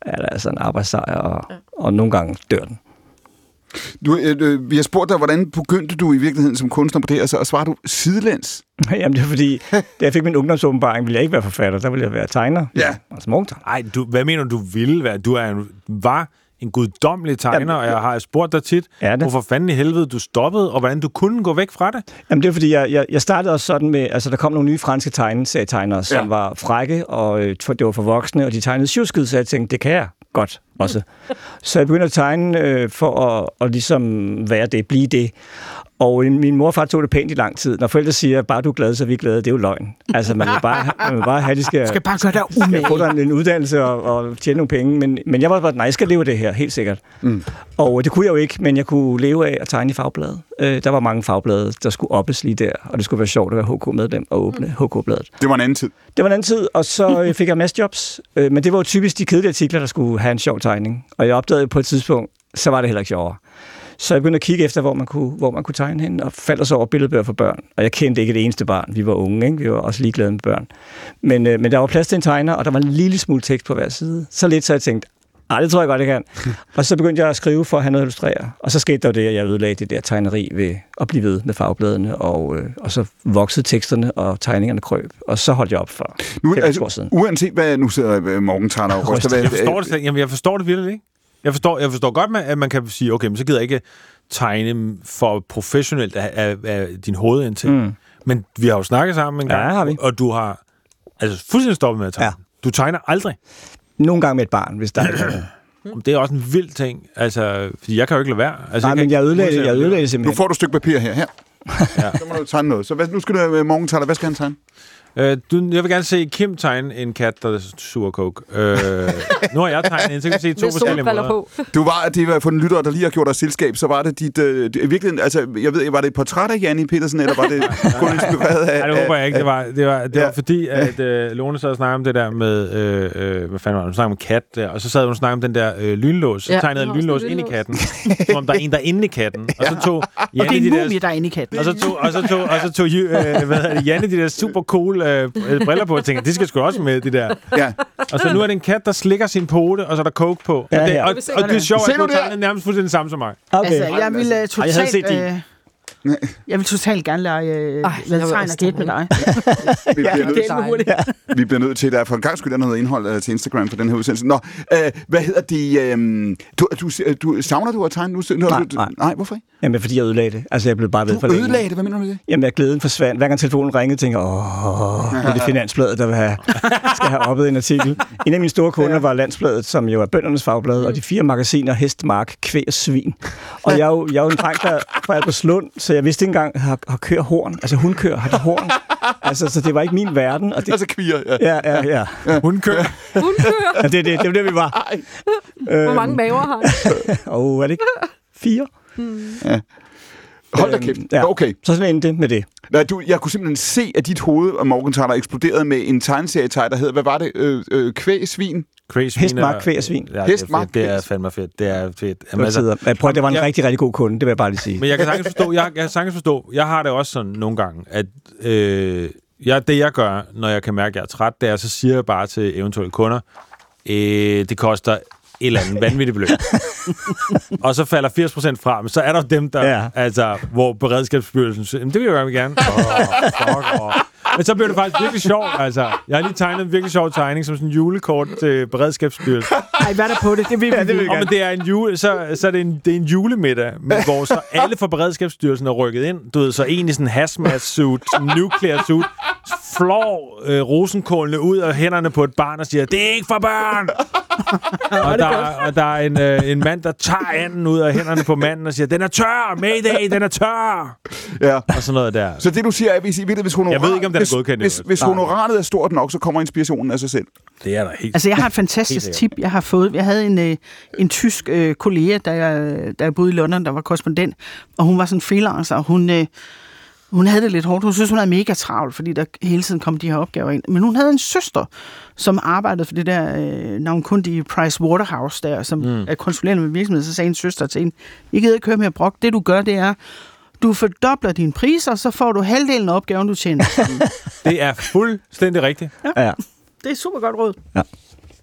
er der altså en arbejdssejr, og, ja. og nogle gange dør den. Du, øh, vi har spurgt dig, hvordan begyndte du i virkeligheden som kunstner på det, og så og svarer du sidelæns. Jamen, det er fordi, da jeg fik min ungdomsåbenbaring, ville jeg ikke være forfatter, der ville jeg være tegner. Ja. Altså morgentegn. Ej, du, hvad mener du, du ville være? Du er en, var en guddommelig tegner, Jamen, og jeg har spurgt dig tit, hvorfor fanden i helvede du stoppede, og hvordan du kunne gå væk fra det. Jamen, det er fordi, jeg, jeg, jeg startede også sådan med, altså der kom nogle nye franske tegneserietegnere, som ja. var frække, og øh, det var for voksne, og de tegnede tjusket, så jeg tænkte, det kan jeg godt også. Så jeg begyndte at tegne øh, for at, at ligesom være det, blive det. Og min mor og far tog det pænt i lang tid. Når forældre siger, bare du er glad, så er vi glade, det er jo løgn. Altså, man vil bare, man vil bare have, de skal, skal bare gøre dig umage. Få dig en uddannelse og, og tjene nogle penge. Men, men jeg var bare, nej, jeg skal leve af det her, helt sikkert. Mm. Og det kunne jeg jo ikke, men jeg kunne leve af at tegne i fagbladet. Øh, der var mange fagblade, der skulle oppes lige der, og det skulle være sjovt at være H K-medlem og åbne H K-bladet. Det var en anden tid. Det var en anden tid, og så fik jeg masser jobs. Øh, men det var jo typisk de kedelige artikler, der skulle have en sjov tegning. Og jeg opdagede på et tidspunkt, så var det heller ikke sjovere. Så jeg begyndte at kigge efter, hvor man kunne, hvor man kunne tegne hende, og faldt så over billedbøger for børn. Og jeg kendte ikke det eneste barn. Vi var unge, ikke? Vi var også ligeglade med børn. Men, øh, men der var plads til en tegner, og der var en lille smule tekst på hver side. Så lidt, så jeg tænkte, ej, det tror jeg godt, jeg kan. Og så begyndte jeg at skrive for at have noget at illustrere. Og så skete der det, at jeg ødelagde det der tegneri ved at blive ved med fagbladene, og, øh, og så voksede teksterne, og tegningerne krøb. Og så holdt jeg op for nu, altså, år siden. Uanset hvad, nu sidder Morgenthaler og ryster. Jeg forstår det, jamen, jeg forstår det virkelig ikke. Jeg forstår, jeg forstår godt, at man kan sige, okay, men så gider jeg ikke tegne for professionelt af, af, af din hovedindtægt. Mm. Men vi har jo snakket sammen en gang, ja, har vi. Og du har altså fuldstændig stoppet med at tegne. Ja. Du tegner aldrig. Nogle gange med et barn, hvis der er det er også en vild ting, altså, fordi jeg kan jo ikke lade være. Altså, Nej, jeg men jeg ødelagde det, jeg ødelagde det simpelthen. Nu får du et stykke papir her, her. Ja. Så må du tegne noget. Så hvad, nu skal du Morgenthaler, hvad skal han tegne? Øh, du, jeg vil gerne se Kim tegne en kat, der suger coke. Øh, nu har jeg tegnet en, så kan vi se to forskellige måder. På. Du var, det var for den lyttere, der lige har gjort dig selskab, så var det dit, øh, det, virkelig, altså, jeg ved, var det et portræt af Janni Pedersen, eller var det kun inspireret af... Nej, det håber jeg ikke. Det var, det var, det var ja. fordi, at øh, Lone sad og snakkede om det der med, øh, øh, hvad fanden var det, hun snakkede om kat der, og så sad hun og snakkede om den der øh, lynlås. Så ja, tegnede en lynlås ind i katten, som om der er en, der er inde i katten. Og så tog Janni og det er en mumie, der er inde i katten. Og så tog, og så tog, og så tog øh, hvad hedder det, Janni de der super cool øh, briller på, og tænker, de skal sgu også med, de der. Ja. Og så nu er det en kat, der slikker sin pote, og så er der coke på. Ja, og, det, og, og, og det er sjovt, at du tegner nærmest fuldstændig samme som mig. Okay. Altså, jeg vil uh, totalt... Uh, jeg vil totalt gerne lege uh, tegn og gæt med dig. vi, bliver nødt til, vi bliver nødt til, der for en gang skulle der noget indhold uh, til Instagram for den her udsendelse. Nå, uh, hvad hedder det? Um, du, du, du, savner du at tegne nu? Nej, du, nej. nej, hvorfor ikke? Jamen, fordi jeg ødelagde det. Altså, jeg blev bare ved du for længe. Du ødelagde det? Hvad mener du med det? Jamen, jeg glæden forsvandt. Hver gang telefonen ringede, tænkte jeg, åh, det er det Finansbladet, der vil have, skal have oppet en artikel. En af mine store kunder var Landsbladet, som jo er bøndernes fagblad, mm. og de fire magasiner, hest, mark, kvæg og svin. Og jeg er jo, jeg er jo en dreng, der fra Albertslund, så jeg vidste ikke engang, har, har køer horn. Altså, hun kører, har de horn. Altså, så det var ikke min verden. Og det, altså kvier, ja. Ja, ja, ja. ja. Hun kører. Hun kører. Ja, det er det, det, var det, vi var. Hvor mange maver har han? Åh, oh, er det ikke? Fire? Mm. Ja. Hold da kæft. Ja. Okay. Så sådan endte det med det. Nej, du, jeg kunne simpelthen se, at dit hoved og Morgenthaler eksploderede med en tegneserietegn, der hedder, hvad var det? Øh, øh, kvægsvin? Hest, mark, kvæg og svin. Ja, Hest, mark, det er fandme fedt. Det er fedt. Jamen, altså, jeg prøver, det var en ja. rigtig, rigtig god kunde, det vil jeg bare lige sige. Men jeg kan sagtens forstå, jeg, jeg kan sagtens forstå, jeg har det også sådan nogle gange, at øh, jeg, det jeg gør, når jeg kan mærke, at jeg er træt, det er, så siger jeg bare til eventuelle kunder, øh, det koster et eller andet vanvittigt beløb. Og så falder firs procent fra, men så er der dem, der, ja. altså, hvor beredskabsstyrelsen siger, det vil jeg gerne. Oh, fuck, oh. Men så blev det faktisk virkelig sjovt, altså. Jeg har lige tegnet en virkelig sjov tegning, som sådan en julekort til beredskabsstyrelsen. Nej, hvad er der på det? Det vil vi ja, det vil og, men det er en jule, så, så er det en, det er en julemiddag, hvor så alle fra beredskabsstyrelsen er rykket ind. Du ved, så en i sådan en hazmat-suit, nuclear suit, flår øh, rosenkålene ud af hænderne på et barn og siger, det er ikke for børn! og, der, og der er en, øh, en mand, der tager anden ud af hænderne på manden og siger, den er tør! Mayday, den er tør! Ja. Og sådan noget der. Så det du siger er, hvis, hvis honoraret, jeg ved ikke, om den er godkendt. Hvis, hvis honoraret er stort nok, så kommer inspirationen af sig selv. Det er der helt. Altså, jeg har et fantastisk tip, jeg har fået. Jeg havde en, øh, en tysk øh, kollega, da jeg, da jeg boede i London, der var korrespondent, og hun var sådan en freelancer, og hun... Øh, Hun havde det lidt hårdt. Hun synes, hun havde mega travlt, fordi der hele tiden kom de her opgaver ind. Men hun havde en søster, som arbejdede for det der øh, navnkundige Price Waterhouse der, som mm. er konsulerende med virksomheden. Så sagde en søster til hende, I gider ikke høre mere brok. Det du gør, det er, du fordobler dine priser, så får du halvdelen af opgaven, du tjener. Det er fuldstændig rigtigt. Ja. Ja. Det er super godt råd. Ja.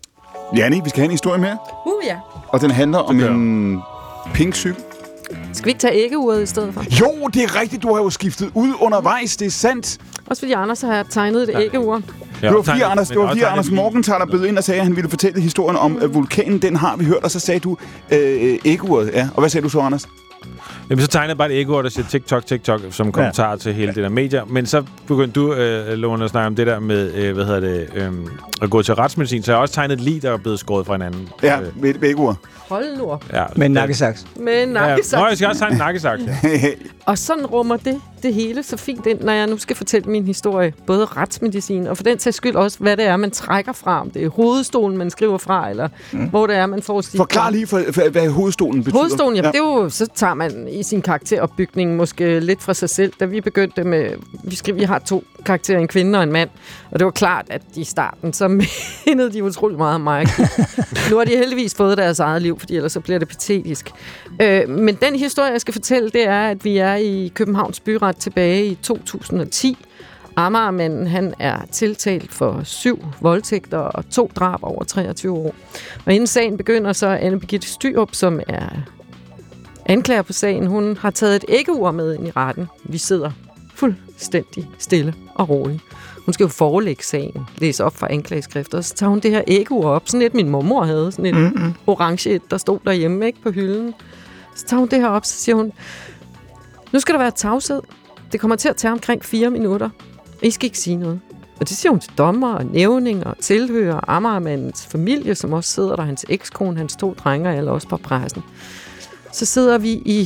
Janni, vi skal have en historie mere. Uh, ja. Og den handler om gør en pink cykel. Skal vi ikke tage æggeuret i stedet for? Jo, det er rigtigt. Du har jo skiftet ud undervejs. Det er sandt. Også fordi Anders har tegnet et æggeur. Ja, Det var fordi, tegnet- Anders, det men var også fordi tegnet Anders bil. Morgenthaler bød ind og sagde, at han ville fortælle historien om uh, vulkanen. Den har vi hørt, og så sagde du øh, æggeuret. Ja. Og hvad sagde du så, Anders? Jamen, så tegnede jeg bare et æggeur, der siger TikTok, TikTok, som kommentar ja. til hele det der medier. Men så begyndte du, øh, Lone, at snakke om det der med, øh, hvad hedder det, øh, at gå til retsmedicin. Så jeg har også tegnet et lig, der er blevet skåret fra hinanden. Ja, Øh, med et æggeur. Hold nu op. ja. Med en nakkesaks. Med en Ja. nakkesaks. Nå, jeg skal også tegne en nakkesaks. Ja. Og sådan rummer det det hele så fint ind, når jeg nu skal fortælle min historie. Både retsmedicin og for den sags skyld også, hvad det er, man trækker fra. Om det er hovedstolen, man skriver fra, eller mm. hvor det er, man får sit... Forklar lige, for, for, hvad hovedstolen betyder. Hovedstolen, ja, det er jo, så tager man i sin karakteropbygning måske lidt fra sig selv. Da vi begyndte med, vi, skrev, vi har to karakterer, en kvinde og en mand, og det var klart, at i starten, så mindede de utrolig meget om mig. Nu har de heldigvis fået deres eget liv, fordi ellers så bliver det patetisk. Øh, men den historie, jeg skal fortælle, det er, at vi er i Københavns Byret tilbage i to tusind og ti. Amagermanden, han er tiltalt for syv voldtægter og to drab over treogtyve år. Og inden sagen begynder, så er Anne Birgitte Styrup, som er anklager på sagen, hun har taget et æggeur med ind i retten. Vi sidder fuldstændig stille og roligt. Hun skal jo forelægge sagen, læse op fra anklageskrifter, og så tager hun det her æggeur op, sådan et min mormor havde, sådan et mm-hmm. orange et, der stod derhjemme, ikke, på hylden. Så tager hun det her op, så siger hun, nu skal der være tavshed. Det kommer til at tage omkring fire minutter. I skal ikke sige noget. Og det siger hun til dommer og nævning og tilhører Amagermandens familie, som også sidder der, hans ekskone, hans to drenge og alle også på pressen. Så sidder vi i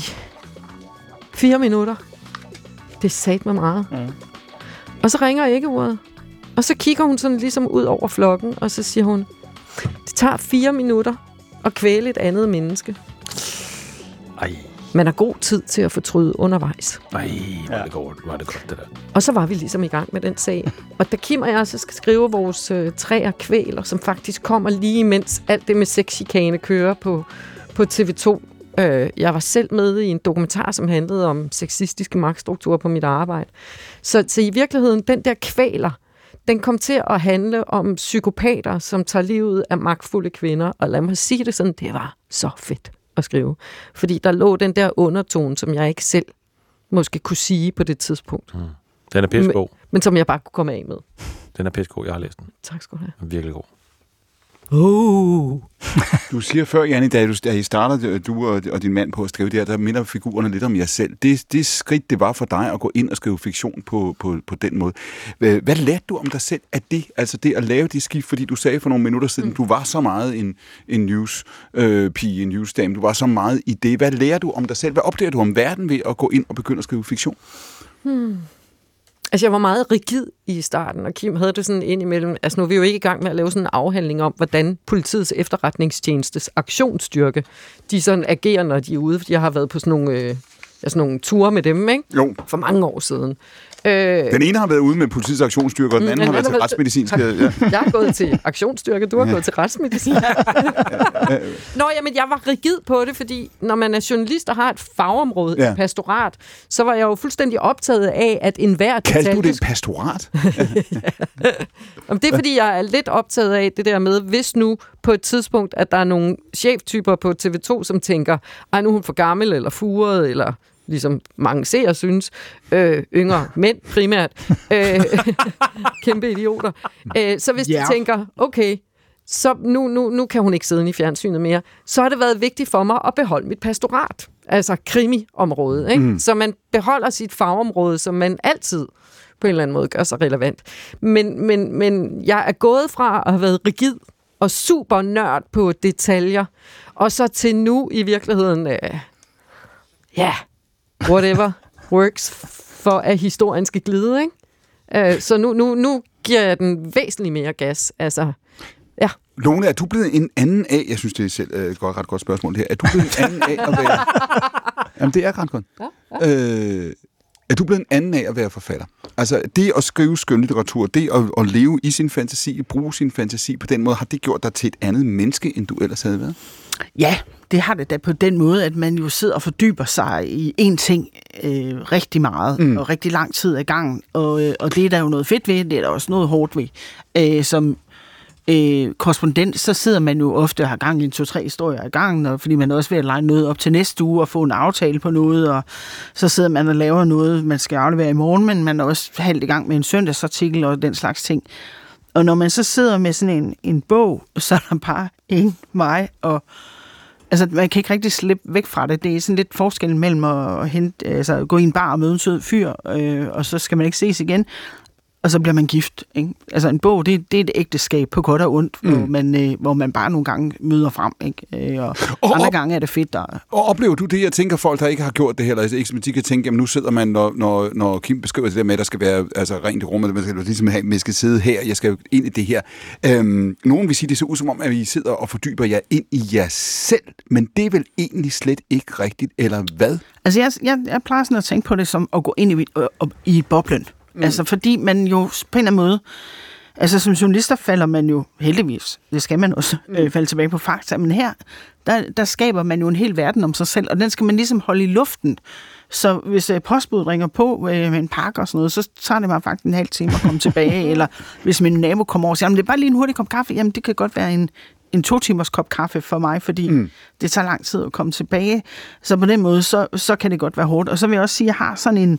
fire minutter. Det er sat med meget. Mm. Og så ringer æggeuret. Og så kigger hun sådan ligesom ud over flokken, og så siger hun, det tager fire minutter at kvæle et andet menneske. Ej, Man har god tid til at fortryde undervejs. ej, var det godt, var det godt, det der. Og så var vi ligesom i gang med den sag. Og da Kim og jeg så skal skrive vores øh, træer kvæler, som faktisk kommer lige mens alt det med sexchikane kører på, på T V to. Øh, jeg var selv med i en dokumentar, som handlede om sexistiske magtstrukturer på mit arbejde. Så, så i virkeligheden, den der kvæler, den kom til at handle om psykopater, som tager livet af magtfulde kvinder. Og lad mig sige det sådan, det var så fedt at skrive. Fordi der lå den der undertone, som jeg ikke selv måske kunne sige på det tidspunkt. Mm. Den er pissegod. Men, men som jeg bare kunne komme af med. Den er pissegod, jeg har læst den. Tak skal du have. Den er virkelig god. Oh. Du siger før, Janni, da, du, da I starter, du og, og din mand på at skrive det her, der minder figurerne lidt om jer selv. Det, det skridt, det var for dig at gå ind og skrive fiktion på, på, på den måde. Hvad, hvad lærte du om dig selv af det? Altså det at lave de skift, fordi du sagde for nogle minutter siden, mm. du var så meget en, en news-pige, øh, en news-dame. Du var så meget i det. Hvad lærer du om dig selv? Hvad opdager du om verden ved at gå ind og begynde at skrive fiktion? Hmm. Altså, jeg var meget rigid i starten, og Kim havde det sådan indimellem. Altså, nu er vi jo ikke i gang med at lave sådan en afhandling om, hvordan politiets efterretningstjenestes aktionsstyrke, de sådan agerer, når de er ude, fordi jeg har været på sådan nogle, øh, sådan nogle ture med dem, ikke? Jo. For mange år siden. Øh, Den ene har været ude med politiets aktionsstyrke, og den Mm, anden den har været anden til har retsmedicinske... Ja. Jeg har gået til aktionsstyrke, du har ja. gået til retsmedicin. Nå, jamen, jeg var rigid på det, fordi når man er journalist og har et fagområde, ja. et pastorat, så var jeg jo fuldstændig optaget af, at enhver detalje... Kaldte du det et pastorat? Jamen, det er, fordi jeg er lidt optaget af det der med, hvis nu på et tidspunkt, at der er nogle cheftyper på T V to, som tænker, ej, nu er hun for gammel, eller furet, eller... ligesom mange seere synes, øh, yngre mænd primært, øh, kæmpe idioter. Øh, så hvis yeah. de tænker, okay, så nu, nu, nu kan hun ikke sidde i fjernsynet mere, så har det været vigtigt for mig at beholde mit pastorat, altså krimi-området, ikke? Mm. Så man beholder sit fagområde, som man altid på en eller anden måde gør sig relevant. Men, men, men jeg er gået fra at have været rigid og super nørd på detaljer, og så til nu i virkeligheden, øh, ja, whatever works for, at historien skal glide, ikke? Uh, så nu, nu, nu giver jeg den væsentligt mere gas. Altså, ja. Lone, er du blevet en anden af... Jeg synes, det er selv uh, et godt, ret godt spørgsmål her. Er du blevet en anden af at være... Jamen, det er ret godt. Ja, ja. Uh, er du blevet en anden af at være forfatter? Altså, det at skrive skønlitteratur, det at, at leve i sin fantasi, bruge sin fantasi på den måde, har det gjort dig til et andet menneske, end du ellers havde været? Ja, det har det da på den måde, at man jo sidder og fordyber sig i én ting øh, rigtig meget, mm. og rigtig lang tid ad gangen. Og, øh, og det er der jo noget fedt ved, det er der også noget hårdt ved, øh, som øh, korrespondent, så sidder man jo ofte og har gang i en to-tre historier ad gangen, og fordi man er også ved at lege noget op til næste uge og få en aftale på noget, og så sidder man og laver noget, man skal aflevere i morgen, men man er også halvt i gang med en søndagsartikel og den slags ting. Og når man så sidder med sådan en, en bog, så er der bare ingen vej, og altså, man kan ikke rigtig slippe væk fra det. Det er sådan lidt forskel mellem at hente, altså, gå i en bar og møde en sød fyr, øh, og så skal man ikke ses igen, og så bliver man gift. Ikke? Altså en bog, det, det er et ægteskab på godt og ondt, mm. hvor, man, øh, hvor man bare nogle gange møder frem. Ikke? Øh, og, og andre og, gange er det fedt. Der... Og oplever du det, jeg tænker folk, der ikke har gjort det heller, altså ikke som de kan tænke, jamen nu sidder man, når, når, når Kim beskriver det der med, at der skal være altså, rent i rummet, man skal ligesom have, man skal sidde her, jeg skal ind i det her. Øhm, nogen vil sige, det ser ud som om, at I sidder og fordyber jer ind i jer selv, men det er vel egentlig slet ikke rigtigt, eller hvad? Altså jeg, jeg, jeg plejer sådan at tænke på det som at gå ind i, øh, i boblen. Mm. Altså, fordi man jo på en eller anden måde, altså som journalister falder man jo heldigvis, det skal man også, mm. øh, falde tilbage på fakta, men her, der, der skaber man jo en hel verden om sig selv, og den skal man ligesom holde i luften. Så hvis øh, postbuddet ringer på øh, med en pakke og sådan noget, så tager det mig faktisk en halv time at komme tilbage, eller hvis min nabo kommer over og siger, jamen det er bare lige en hurtig kop kaffe, jamen det kan godt være en, en to timers kop kaffe for mig, fordi mm. det tager lang tid at komme tilbage. Så på den måde, så, så kan det godt være hårdt. Og så vil jeg også sige, at jeg har sådan en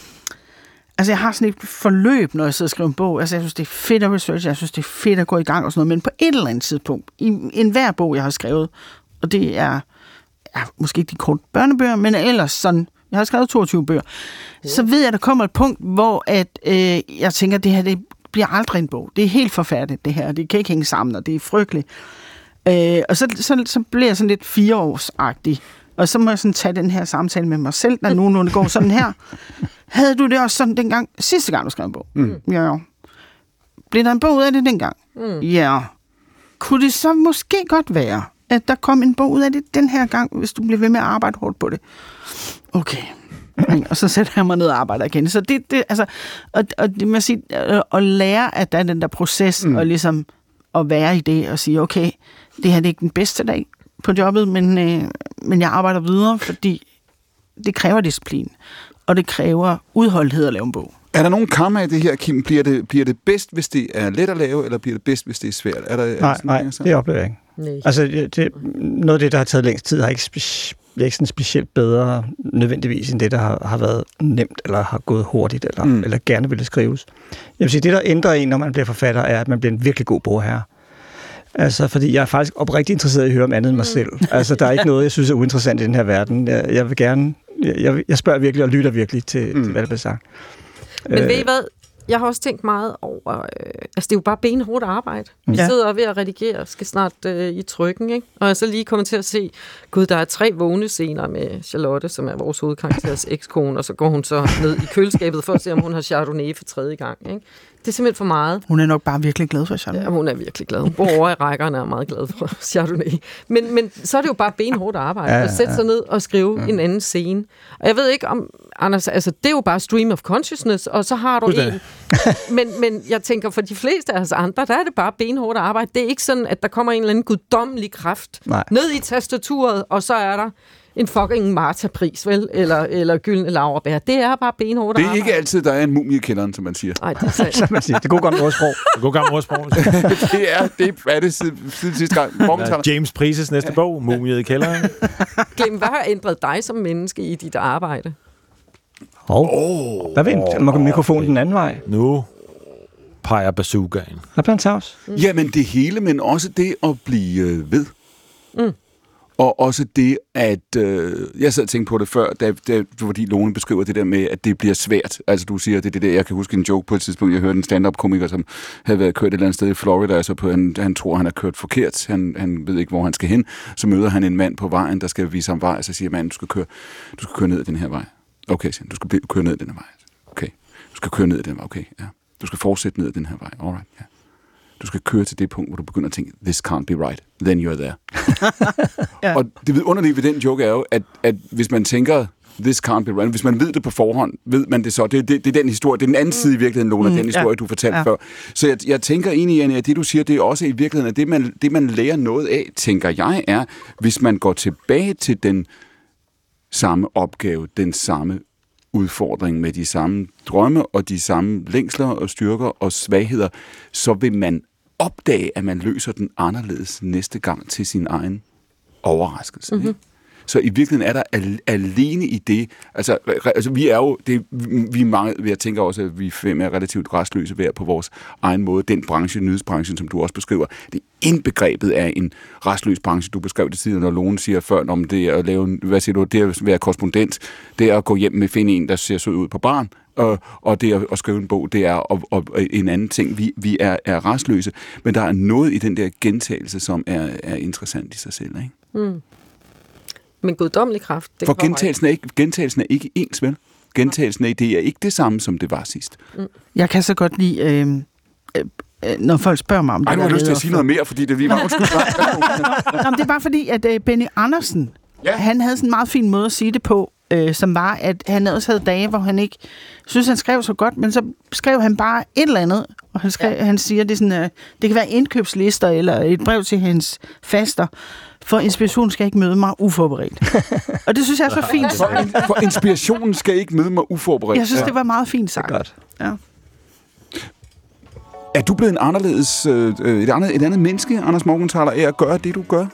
Altså, jeg har sådan et forløb, når jeg sidder og skriver en bog. Altså, jeg synes, det er fedt at research, jeg synes, det er fedt at gå i gang og sådan noget, men på et eller andet tidspunkt, i enhver bog, jeg har skrevet, og det er ja, måske ikke de korte børnebøger, men ellers sådan, jeg har skrevet toogtyve bøger, ja. Så ved jeg, at der kommer et punkt, hvor at, øh, jeg tænker, at det her, det bliver aldrig en bog. Det er helt forfærdeligt, det her. Det kan ikke hænge sammen, og det er frygteligt. Øh, og så, så, så bliver jeg sådan lidt fireårsagtig. Og så må jeg sådan tage den her samtale med mig selv, når nogenlunde går sådan her. Havde du det også sådan dengang, sidste gang du skrev en bog? Mm. Ja, ja. Blev der en bog ud af det dengang? Mm. Ja. Kunne det så måske godt være, at der kom en bog ud af det den her gang, hvis du bliver ved med at arbejde hårdt på det? Okay. Og så sætter jeg mig ned og arbejder igen. Så det, det altså, og, og det må sige, at, at lære, at der er den der proces, mm. og ligesom at være i det, og sige, okay, det her det er ikke den bedste dag på jobbet, men, øh, men jeg arbejder videre, fordi det kræver disciplin, og det kræver udholdenhed at lave en bog. Er der nogen karma i det her, Kim? Bliver det, bliver det bedst, hvis det er let at lave, eller bliver det bedst, hvis det er svært? Er der, er nej, sådan, nej, det, det oplever jeg ikke. Nej. Altså, det, noget af det, der har taget længst tid, har ikke, speci- ikke sådan specielt bedre nødvendigvis, end det, der har, har været nemt, eller har gået hurtigt, eller, mm. eller gerne ville skrives. Jeg vil sige, det, der ændrer en, når man bliver forfatter, er, at man bliver en virkelig god bogherre. Altså, fordi jeg er faktisk oprigtigt interesseret i at høre om andet end mig selv. Altså, der er ikke noget, jeg synes er uinteressant i den her verden. Jeg, jeg vil gerne, jeg, jeg spørger virkelig og lytter virkelig til, mm. til hvad der bliver sagt. Men øh, ved I hvad? Jeg har også tænkt meget over, øh, altså det er jo bare benhårdt arbejde. Vi ja. sidder ved at redigere, skal snart øh, i trykken, ikke? Og jeg så lige kommer til at se, gud, der er tre vågne scener med Charlotte, som er vores hovedkarakteres ekskone, og så går hun så ned i køleskabet for at se, om hun har Chardonnay for tredje gang, ikke? Det er simpelthen for meget. Hun er nok bare virkelig glad for Chardonnay. Ja, hun er virkelig glad. Hun bor over i rækkerne og er meget glad for Chardonnay. Men, men så er det jo bare benhårdt arbejde, ja, at sætte ja. sig ned og skrive ja. en anden scene. Og jeg ved ikke om, Anders, altså det er jo bare stream of consciousness, og så har du en. men, men jeg tænker, for de fleste af os andre, der er det bare benhårdt arbejde. Det er ikke sådan, at der kommer en eller anden guddommelig kraft Nej. ned i tastaturet, og så er der en fucking Marta-pris, vel? Eller, eller gyldne laurbær. Det er bare benhårdt Det er arbejde. ikke altid, der er en mumie i kælderen, som man siger. Nej, det er sandt. Som man siger. Det er god gammel ordsprog. Det er god gammel ordsprog. det er det, er det siden, siden sidste gang. Ja, James Prices næste bog, Mumiet i kælderen. Glem, hvad har ændret dig som menneske i dit arbejde? Oh. Oh. Hvad vil man mikrofonen den anden vej? Nu peger bazookaen. Hvad bliver en tavs? Mm. Jamen det hele, men også det at blive øh, ved. Mm. Og også det, at øh, jeg sad og tænkte på det før, da, da, fordi Lone beskriver det der med, at det bliver svært. Altså du siger, det er det der, jeg kan huske en joke på et tidspunkt, jeg hørte en stand-up-komiker, som havde været kørt et eller andet sted i Florida, altså på, han, han tror, han har kørt forkert, han, han ved ikke, hvor han skal hen. Så møder han en mand på vejen, der skal vise ham vej, så siger manden, du skal køre, du skal køre ned ad den her vej. Okay, siger han, du skal køre ned ad den her vej. Okay, du skal køre ned ad den vej, okay, ja. Du skal fortsætte ned ad den her vej, alright, ja. Du skal køre til det punkt, hvor du begynder at tænke, this can't be right, then you're there. ja. Og det vidunderlige ved den joke er jo, at, at hvis man tænker, this can't be right, hvis man ved det på forhånd, ved man det så. Det, det, det er den historie, det er den anden side i virkeligheden, Lone, mm, den historie, ja. du fortalte ja. før. Så jeg, jeg tænker egentlig, Anne, at det du siger, det er også i virkeligheden, at det man, det man lærer noget af, tænker jeg, er, hvis man går tilbage til den samme opgave, den samme udfordring med de samme drømme og de samme længsler og styrker og svagheder, så vil man opdage, at man løser den anderledes næste gang til sin egen overraskelse. Mm-hmm. Ikke? Så i virkeligheden er der al- alene i det, altså, re- altså vi er jo, det, vi er mange, jeg tænker også, at vi fem er relativt restløse hver på vores egen måde. Den branche, nyhedsbranchen, som du også beskriver, det er indbegrebet af en restløs branche. Du beskrev det tidligere, når Lone siger før, om det er at lave, en, hvad siger du, det er at være korrespondent, det er at gå hjem med finde en, der ser sød ud på barn, og, og det er at skrive en bog, det er og, og, og en anden ting. Vi, vi er, er restløse, men der er noget i den der gentagelse, som er, er interessant i sig selv, ikke? Mm. Men guddommelig kraft, det For kommer gentagelsen er, ikke, gentagelsen er ikke ens, vel? Gentagelsen af det er ikke det samme, som det var sidst. Mm. Jeg kan så godt lide, øh, øh, når folk spørger mig om Ej, det. jeg har lyst til at sige noget mere, fordi det lige var undskyld. Nå, men det er bare fordi, at øh, Benny Andersen, Ja. han havde sådan en meget fin måde at sige det på, øh, som var, at han også havde dage, hvor han ikke synes, han skrev så godt, men så skrev han bare et eller andet, og han, skrev, ja. han siger, det, er sådan, øh, det kan være indkøbslister eller et brev til hans faster, for inspiration skal ikke møde mig uforberedt. Og det synes jeg er så fint. For, for inspirationen skal ikke møde mig uforberedt. Jeg synes, det var meget fint sagt. Godt. Ja. Er du blevet en anderledes, øh, et, andet, et andet menneske, Anders Morgenthaler, af at gøre det, du gør?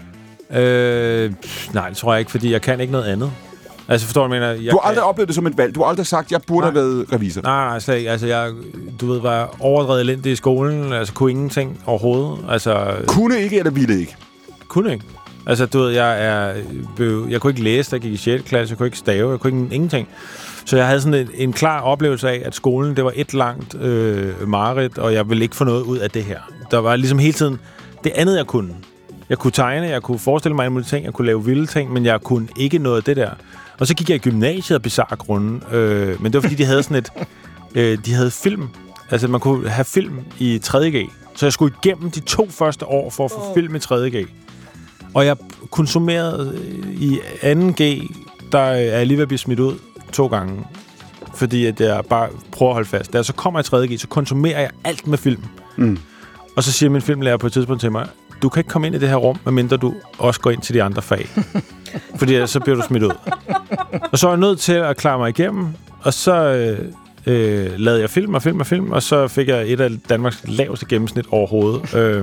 Øh, nej, det tror jeg ikke, fordi jeg kan ikke noget andet. Altså, forstår du, mener, jeg Du har aldrig kan... oplevet det som et valg. Du har aldrig sagt, jeg burde Nej. have været revisor. Nej, nej, slet ikke. Altså, jeg, du ved, var overdrevet elendig i skolen. Altså, kunne ingenting overhovedet. Altså, Kunne ikke eller ville ikke? kunne ikke. Altså, du ved, jeg er... Jeg kunne ikke læse, da jeg gik i sjette klasse. Jeg kunne ikke stave. Jeg kunne ikke ingenting. Så jeg havde sådan en, en klar oplevelse af, at skolen, det var et langt øh, mareridt, og jeg ville ikke få noget ud af det her. Der var ligesom hele tiden det andet, jeg kunne. Jeg kunne tegne, jeg kunne forestille mig en mulig ting, jeg kunne lave vilde ting, men jeg kunne ikke noget af det der. Og så gik jeg i gymnasiet af bizarre grunde, øh, men det var fordi, de havde sådan et... Øh, de havde film. Altså, man kunne have film i tredje G. Så jeg skulle igennem de to første år for at få oh. film i tredje G. Og jeg konsumerede i anden G, der er jeg lige ved at blive smidt ud to gange. Fordi at jeg bare prøver at holde fast. Da jeg så kommer i tredje G, så konsumerer jeg alt med film. Mm. Og så siger min filmlærer på et tidspunkt til mig, du kan ikke komme ind i det her rum, medmindre du også går ind til de andre fag. Fordi så bliver du smidt ud. Og så er jeg nødt til at klare mig igennem, og så øh, øh, lavede jeg film og film og film, og så fik jeg et af Danmarks laveste gennemsnit overhovedet. Øh,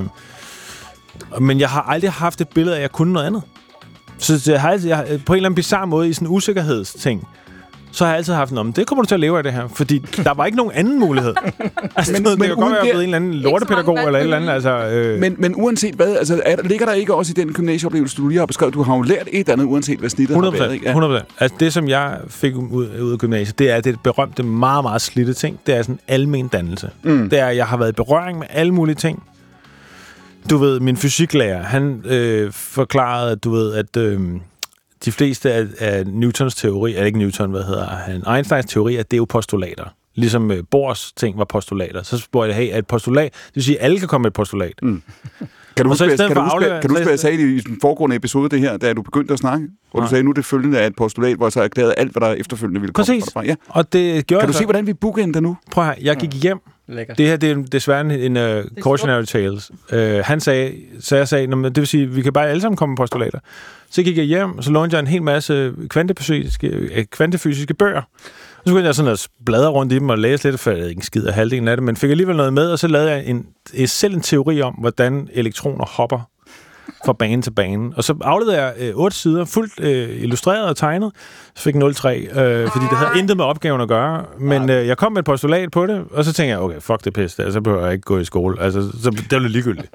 men jeg har aldrig haft et billede af, at jeg kunne noget andet. Så jeg har altid, jeg, på en eller anden bizarre måde, i sådan en usikkerhedsting, så har jeg altid haft noget om, det kommer du til at leve af det her. Fordi der var ikke nogen anden mulighed. Altså, men, noget, men, det kan godt være, at jeg er blevet en eller anden lortepædagog eller et eller andet. Altså, øh. men, men uanset hvad, altså, er, ligger der ikke også i den gymnasieoplevelse, du lige har beskrevet, du har jo lært et andet, uanset hvad snittet hundrede procent, har været, ikke? Ja. hundrede procent. Altså, det, som jeg fik ud, ud af gymnasiet, det er det berømte, meget, meget slidte ting. Det er sådan en almen dannelse. Mm. Det er, at jeg har været i berøring med alle mulige ting. Du ved, min fysiklærer, han øh, forklarede, at du ved, at... Øh, de fleste af, af Newtons teori, er ikke Newton, hvad hedder han, Einsteins teori, at det er jo postulater. Ligesom uh, Bohrs ting var postulater. Så spurgte jeg, hey, er et postulat? Det vil sige, at alle kan komme med et postulat. Mm. Kan du huske, kan kan du huske, aflevere, kan du huske, hvad jeg sagde i den foregående episode, det her, da du begyndte at snakke? Hvor du sagde, nu det følgende er et postulat, hvor jeg så erklærede alt, hvad der efterfølgende ville komme Præcis. fra. Ja. Og det gjorde Kan du så. se, hvordan vi bookender nu? Prøv her, jeg gik hjem. Lækkert. Det her, det er desværre en uh, cautionary tales. Uh, han sagde, så jeg sagde, det vil sige, vi kan bare alle sammen komme med postulater. Så gik jeg hjem, og så lånte jeg en hel masse kvantefysiske, kvantefysiske bøger. Og så begyndte jeg sådan at bladre rundt i dem og læse lidt, for jeg havde ikke en skid af halvdelen af det, men fik alligevel noget med, og så lavede jeg en, selv en teori om, hvordan elektroner hopper fra bane til bane. Og så afleverede jeg øh, otte sider, fuldt øh, illustreret og tegnet, så fik nul komma tre, øh, fordi det havde intet med opgaven at gøre. Men øh, jeg kom med et postulat på det, og så tænkte jeg, okay, fuck det pisse der, så behøver jeg ikke gå i skole. Altså, så det var ligegyldigt.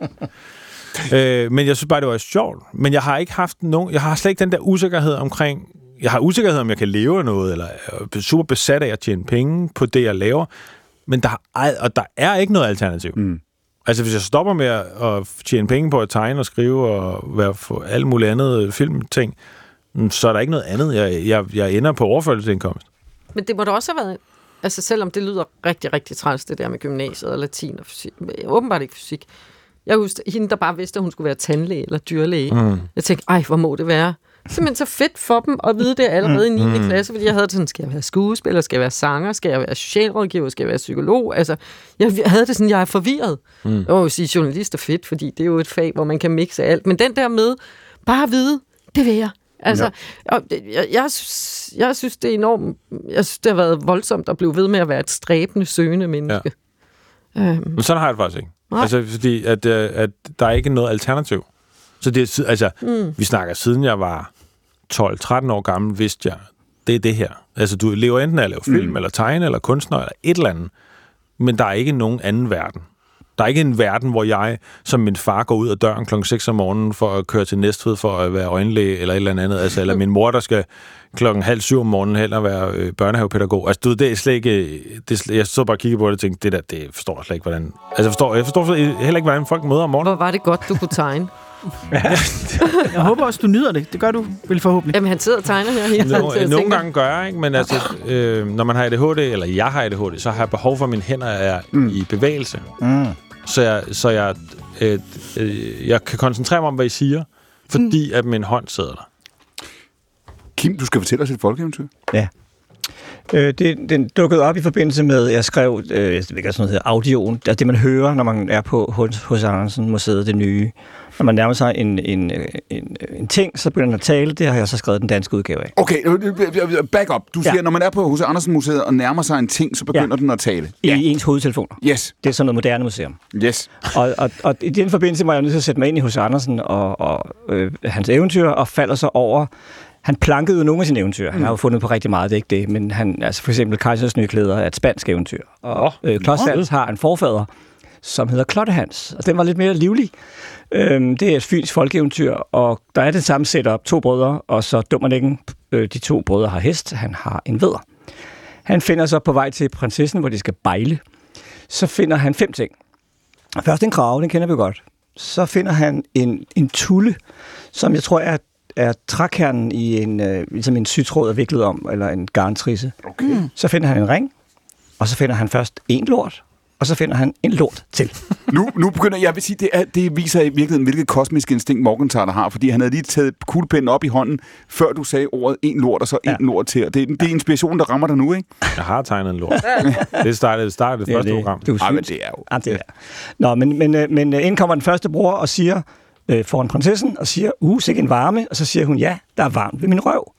øh, men jeg synes bare, det var sjovt. Men jeg har ikke haft nogen, jeg har slet ikke den der usikkerhed omkring, jeg har usikkerhed om, jeg kan leve af noget, eller er super besat af at tjene penge på det, jeg laver. Men der er, og der er ikke noget alternativ. Mm. Altså, hvis jeg stopper med at tjene penge på at tegne og skrive og være for alt muligt andet filmting, så er der ikke noget andet. Jeg, jeg, jeg ender på overførselsindkomst. Men det må da også have været, altså selvom det lyder rigtig, rigtig træls, det der med gymnasiet og latin og fysik, åbenbart ikke fysik. Jeg husker hende, der bare vidste, at hun skulle være tandlæge eller dyrlæge. Mm. Jeg tænkte, ej, hvor må det være? Simpelthen så fedt for dem at vide det allerede i niende klasse, fordi jeg havde det sådan, skal jeg være skuespiller, skal jeg være sanger, skal jeg være socialrådgiver, skal jeg være psykolog? Altså, jeg havde det sådan, jeg er forvirret. Mm. Jeg må jo sige, journalist er fedt, fordi det er jo et fag, hvor man kan mixe alt. Men den der med, bare at vide, det vil jeg. Altså, ja. og jeg, jeg, synes, jeg synes, det er enormt, jeg synes, det har været voldsomt at blive ved med at være et stræbende, søgende menneske. Ja. Um. Men sådan har jeg det faktisk ikke. Nej. Altså, fordi at, øh, at der er ikke noget alternativ. Så det er, si- altså, mm. vi snakker, siden jeg var tolv tretten år gammel, vidste jeg, det er det her. Altså, du lever enten af at lave film, mm. eller tegne, eller kunstner, eller et eller andet. Men der er ikke nogen anden verden. Der er ikke en verden, hvor jeg, som min far, går ud af døren klokken seks om morgenen for at køre til Næstved for at være øjenlæge, eller et eller andet. Altså, eller min mor, der skal klokken halv syv om morgenen heller være øh, børnehavepædagog. Altså, du, det er slet ikke... Det er, jeg så bare og kiggede på det og tænkte, det der, det forstår jeg slet ikke, hvordan... Altså, jeg forstår, jeg forstår heller ikke, hvordan folk møder om morgenen. Hvor var det godt, du kunne tegne. Jeg håber også, du nyder det. Det gør du vel forhåbentlig. Jamen, han sidder og tegner her. Jeg Nogle, nogle tænker. gange gør jeg, ikke? Men altså, øh, når man har A D H D, eller jeg har A D H D, så har jeg behov for, at mine hænder er mm. i bevægelse. Mm. Så, jeg, så jeg, øh, øh, jeg kan koncentrere mig om, hvad I siger, fordi mm. at min hånd sidder der. Kim, du skal fortælle os et folkeeventyr. Ja. Øh, det, den dukkede op i forbindelse med, jeg skrev, øh, jeg ved ikke, sådan noget hedder, audioen, altså det, man hører, når man er på H C Andersen Museet, det nye. Når man nærmer sig en, en, en, en ting, så begynder den at tale. Det har jeg så skrevet den danske udgave af. Okay, back up. Du siger, ja. Når man er på H C Andersen Museet og nærmer sig en ting, så begynder ja. den at tale. I ja. ens hovedtelefoner. Yes. Det er sådan noget moderne museum. Yes. Og, og, og i den forbindelse var jeg nødt til at sætte mig ind i H C Andersen og, og øh, hans eventyr, og falder så over... Han plankede jo nogle af sine eventyr. Han har jo fundet på rigtig meget, det er ikke det. Men han, altså for eksempel Kejsers Nye Klæder er et spansk eventyr. Og øh, Klods Hans har en forfader, som hedder Klottehans. Og den var lidt mere livlig. Øhm, det er et fynsk folkeeventyr, og der er det samme setup. To brødre, og så Dummernækken. Øh, de to brødre har hest. Han har en vædder. Han finder så på vej til prinsessen, hvor de skal bejle. Så finder han fem ting. Først en krave, den kender vi godt. Så finder han en, en tulle, som jeg tror er er trækernen i en, øh, ligesom en sytråd er viklet om, eller en garntrisse. Okay. Mm. Så finder han en ring, og så finder han først en lort, og så finder han en lort til. Nu, nu begynder jeg vil sige, det, er, det viser i virkeligheden, hvilket kosmisk instinkt Morgenthaler har, fordi han havde lige taget kuglepinden op i hånden, før du sagde ordet en lort, og så en ja. lort til. Det, det er inspirationen, der rammer dig nu, ikke? Jeg har tegnet en lort. Det startede, startede det, det første det, program. Det Ej, men det er jo... Ja, det er. Nå, men, men, men ind kommer den første bror og siger, øh, foran prinsessen, og siger, uh, sikke en varme, og så siger hun, ja, der er varmt ved min røv.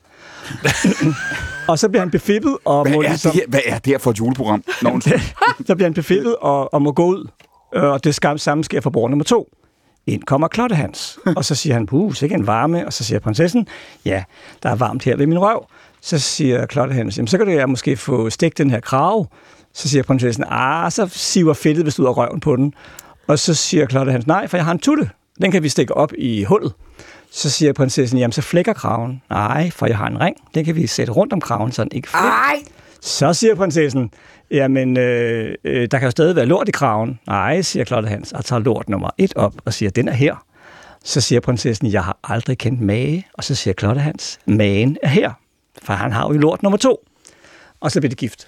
Og så bliver han befippet og hvad må er ligesom... det, hvad er det her for et juleprogram? Så bliver han befippet og, og må gå ud, og det skam, samme sker for bror nummer to. Ind kommer Klottehans, og så siger han, uh, sikke en varme, og så siger prinsessen, ja, der er varmt her ved min røv. Så siger Klottehans, jamen så kan du ja måske få stegt den her krave. Så siger prinsessen, ah, så siver fedtet vist ud af røven på den. Og så siger Klottehans, nej, for jeg har en tutte. Den kan vi stikke op i hullet. Så siger prinsessen, jamen så flækker kraven. Nej, for jeg har en ring. Den kan vi sætte rundt om kraven, så den ikke flækker. Ej! Så siger prinsessen, jamen øh, øh, der kan jo stadig være lort i kraven. Nej, siger Klottehans, og tager lort nummer et op og siger, den er her. Så siger prinsessen, jeg har aldrig kendt mage. Og så siger Klottehans, magen er her. For han har jo lort nummer to. Og så bliver det gift.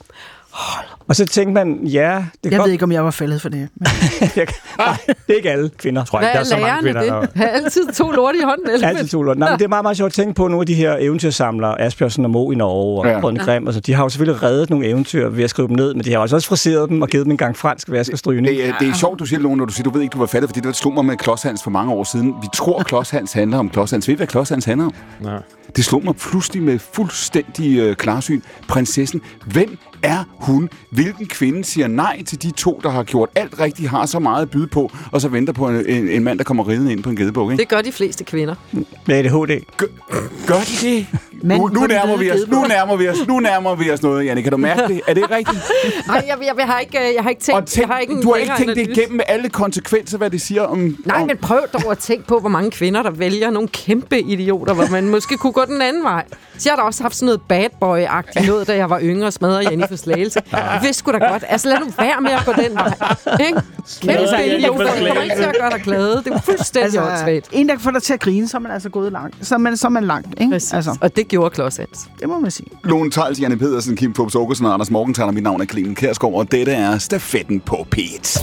Og så tænkte man, ja... Det jeg kom... ved ikke, om jeg var faldet for det. Men... Nej, det er ikke alle kvinder. Tror jeg, hvad der er så mange kvinder, det? der... Har altid to lort i hånden? Eller? Altid to lort. Nej, men det er meget, meget sjovt at tænke på nogle af de her eventyrsamlere, Asbjørnsen og Mo i Norge, og ja. Brødrene Grimm. Altså, de har jo selvfølgelig reddet nogle eventyr ved at skrive dem ned, men de har også friseret dem og givet dem en gang fransk vask og strygning. Det, det, det er sjovt, du siger, Lone, når du siger, du ved ikke, du var faldet, fordi det slog mig med Klods Hans for mange år siden. Vi tror, Klods Hans handler om Klods Hans. Ved I, hvad Klods Hans handler om? Nej. Det slog mig pludselig med fuldstændig øh, klarsyn. Prinsessen, hvem er hun? Hvilken kvinde siger nej til de to, der har gjort alt rigtigt, har så meget at byde på, og så venter på en, en, en mand, der kommer ridende ind på en gedebuk, ikke? Det gør de fleste kvinder. Med A D H D. Gør, gør de det? Men nu, nu nærmer vi os, nu nærmer vi os, nu nærmer vi os noget, Janne. Kan du mærke det? Er det rigtigt? Nej, jeg, jeg, jeg, har ikke, jeg har ikke tænkt... tænk, jeg har ikke du har ikke tænkt det igennem med alle konsekvenser, hvad det siger om... Nej, om... men prøv dog at tænke på, hvor mange kvinder, der vælger nogle kæmpe idioter, hvor man måske kunne gå den anden vej. Så jeg har da også haft sådan noget bad boy-agtigt noget, da jeg var yngre og smadrede Jenny for Slagelse. Jeg vidste sgu da godt. Altså, lad nu være med at gå den vej. Ikke? Kæmpe idioter, det kommer ikke til at gøre dig glade. Det er fuldstændig altså, åndssvagt. En, der kan få dig til at grine, så er man altså gået langt. Så er man, så er man langt, ikke? Altså. Og det gjorde Klods Hans. Det må man sige. Lone Theils, Janne Pedersen, Kim Fupz Aakeson og Anders Morgenthaler. Mit navn er Clemen Kjærsgaard, og dette er Stafetten på P et.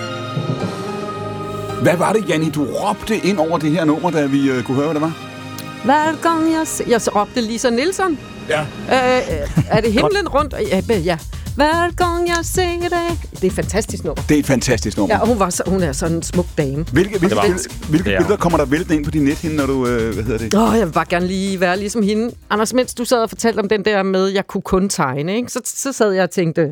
Hvad var det, Janni, du råbte ind over det her nummer, da vi uh, kunne høre, hvad det var? Hver gang jeg ser... Jeg råbte Lisa Nielsen. Ja. Øh, er det himlen rundt? Ja, ja. Hver gang jeg ser dig. Det er et fantastisk nummer. Det er et fantastisk nummer. Ja, og hun, var så, hun er sådan en smuk dame. Hvilke, hvilke, var- hvilke, hvilke Ja. billeder kommer der væltende ind på din net, når du, øh, hvad hedder det? Åh, oh, jeg vil bare gerne lige være ligesom hende. Anders, mens du sad og fortalte om den der med, at jeg kunne kun tegne, ikke? Så, så sad jeg og tænkte...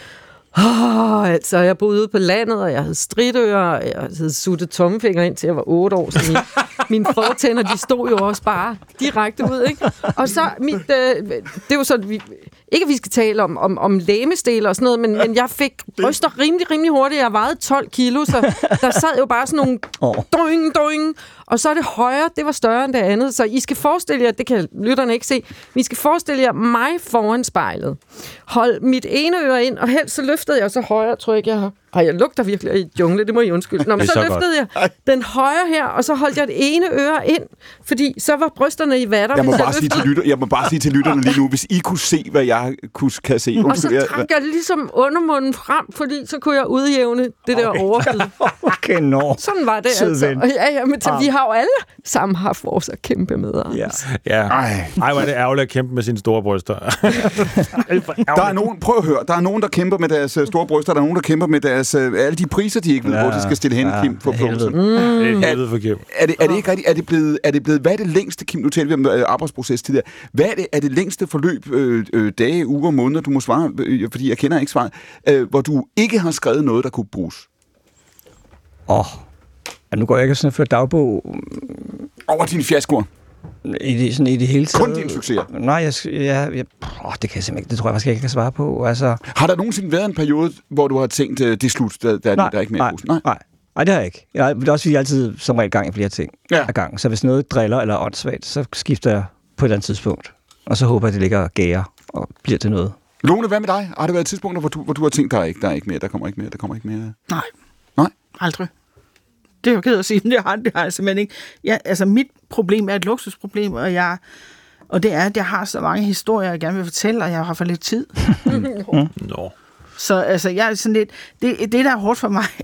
Åh, oh, altså, jeg boede ude på landet, og jeg havde stridører, og jeg havde suttet tommelfinger ind til jeg var otte år, så mine, mine fortænder, de stod jo også bare direkte ud, ikke? Og så, mit, øh, det er jo sådan, vi, ikke at vi skal tale om, om, om lægemestel og sådan noget, men, men jeg fik bryster rimelig, rimelig hurtigt. Jeg vejede tolv kilo, så der sad jo bare sådan nogle Åh. doing, doing, og så er det højre, det var større end det andet. Så I skal forestille jer, det kan lytterne ikke se, men I skal forestille jer mig foran spejlet. Hold mit ene øre ind, og helst så løftede jeg så højre, tror jeg ikke, jeg har. Ej, jeg lugter virkelig af jungle, det må I undskylde. Nå, men Det er så, så løftede jeg den højre her, og så holdt jeg det ene øre ind, fordi så var brysterne i vatter. Jeg må, hvis bare sige til løftede. lytter, jeg må bare sige til lytterne lige nu, hvis I kunne se, hvad jeg kunne, kan se. Og så trak jeg ligesom undermunden frem, fordi så kunne jeg udjævne det der overflade. Okay, nå. Sådan var det Sød altså. ven. Og ja, ja, men så, vi har jo alle sammen haft vores at kæmpe med. Ja. Anders. Ja. Ej. Ej, hvor er det ærgerligt at kæmpe med sine store bryster. Der er nogen, prøv at høre, der er nogen, der kæmper med deres øh, store bryster, der er nogen, der kæmper med deres, øh, alle de priser, de ikke ved, Ja, hvor de skal stille hen, ja, Kim, for helvede. Poulsen. Det er helvede for Kim. Er det, er det ikke rigtigt? Er det blevet, er det blevet, hvad er det længste, Kim, nu taler vi om øh, arbejdsproces til det der. Hvad er det, er det længste forløb, øh, øh, dage, uger, måneder, du må svare, øh, fordi jeg kender ikke svaret, øh, hvor du ikke har skrevet noget, der kunne bruges? Åh, oh. ja, nu går jeg ikke sådan at føre dagbog Over dine fiaskoer. i det, sådan i det hele taget. Kun dine succeser. Nej, jeg, jeg, jeg, åh, det kan jeg simpelthen ikke. Det tror jeg faktisk ikke, jeg kan svare på. Altså, Har der nogensinde været en periode, hvor du har tænkt, øh, det er slut, der, der, nej, der er ikke mere nej, bruges? Nej. nej. Nej, det har jeg ikke. Jeg, det er også fordi, jeg altid som regel gang i flere ting Ja. ad gang. Så hvis noget driller eller er åndssvagt, så skifter jeg på et eller andet tidspunkt. Og så håber jeg, at det ligger og gærer og bliver til noget. Lone, hvad med dig? Har der været tidspunkter, hvor du, hvor du har tænkt, der er ikke, der er ikke mere, der kommer ikke mere, der kommer ikke mere? Nej. Nej? Aldrig. Det er jo ked at sige, men det har, det har jeg simpelthen ikke. Ja, altså, mit problem er et luksusproblem, og, jeg, og det er, at jeg har så mange historier, jeg gerne vil fortælle, og jeg har for lidt tid. Nå. Så altså, jeg er sådan lidt... Det, det der er hårdt for mig...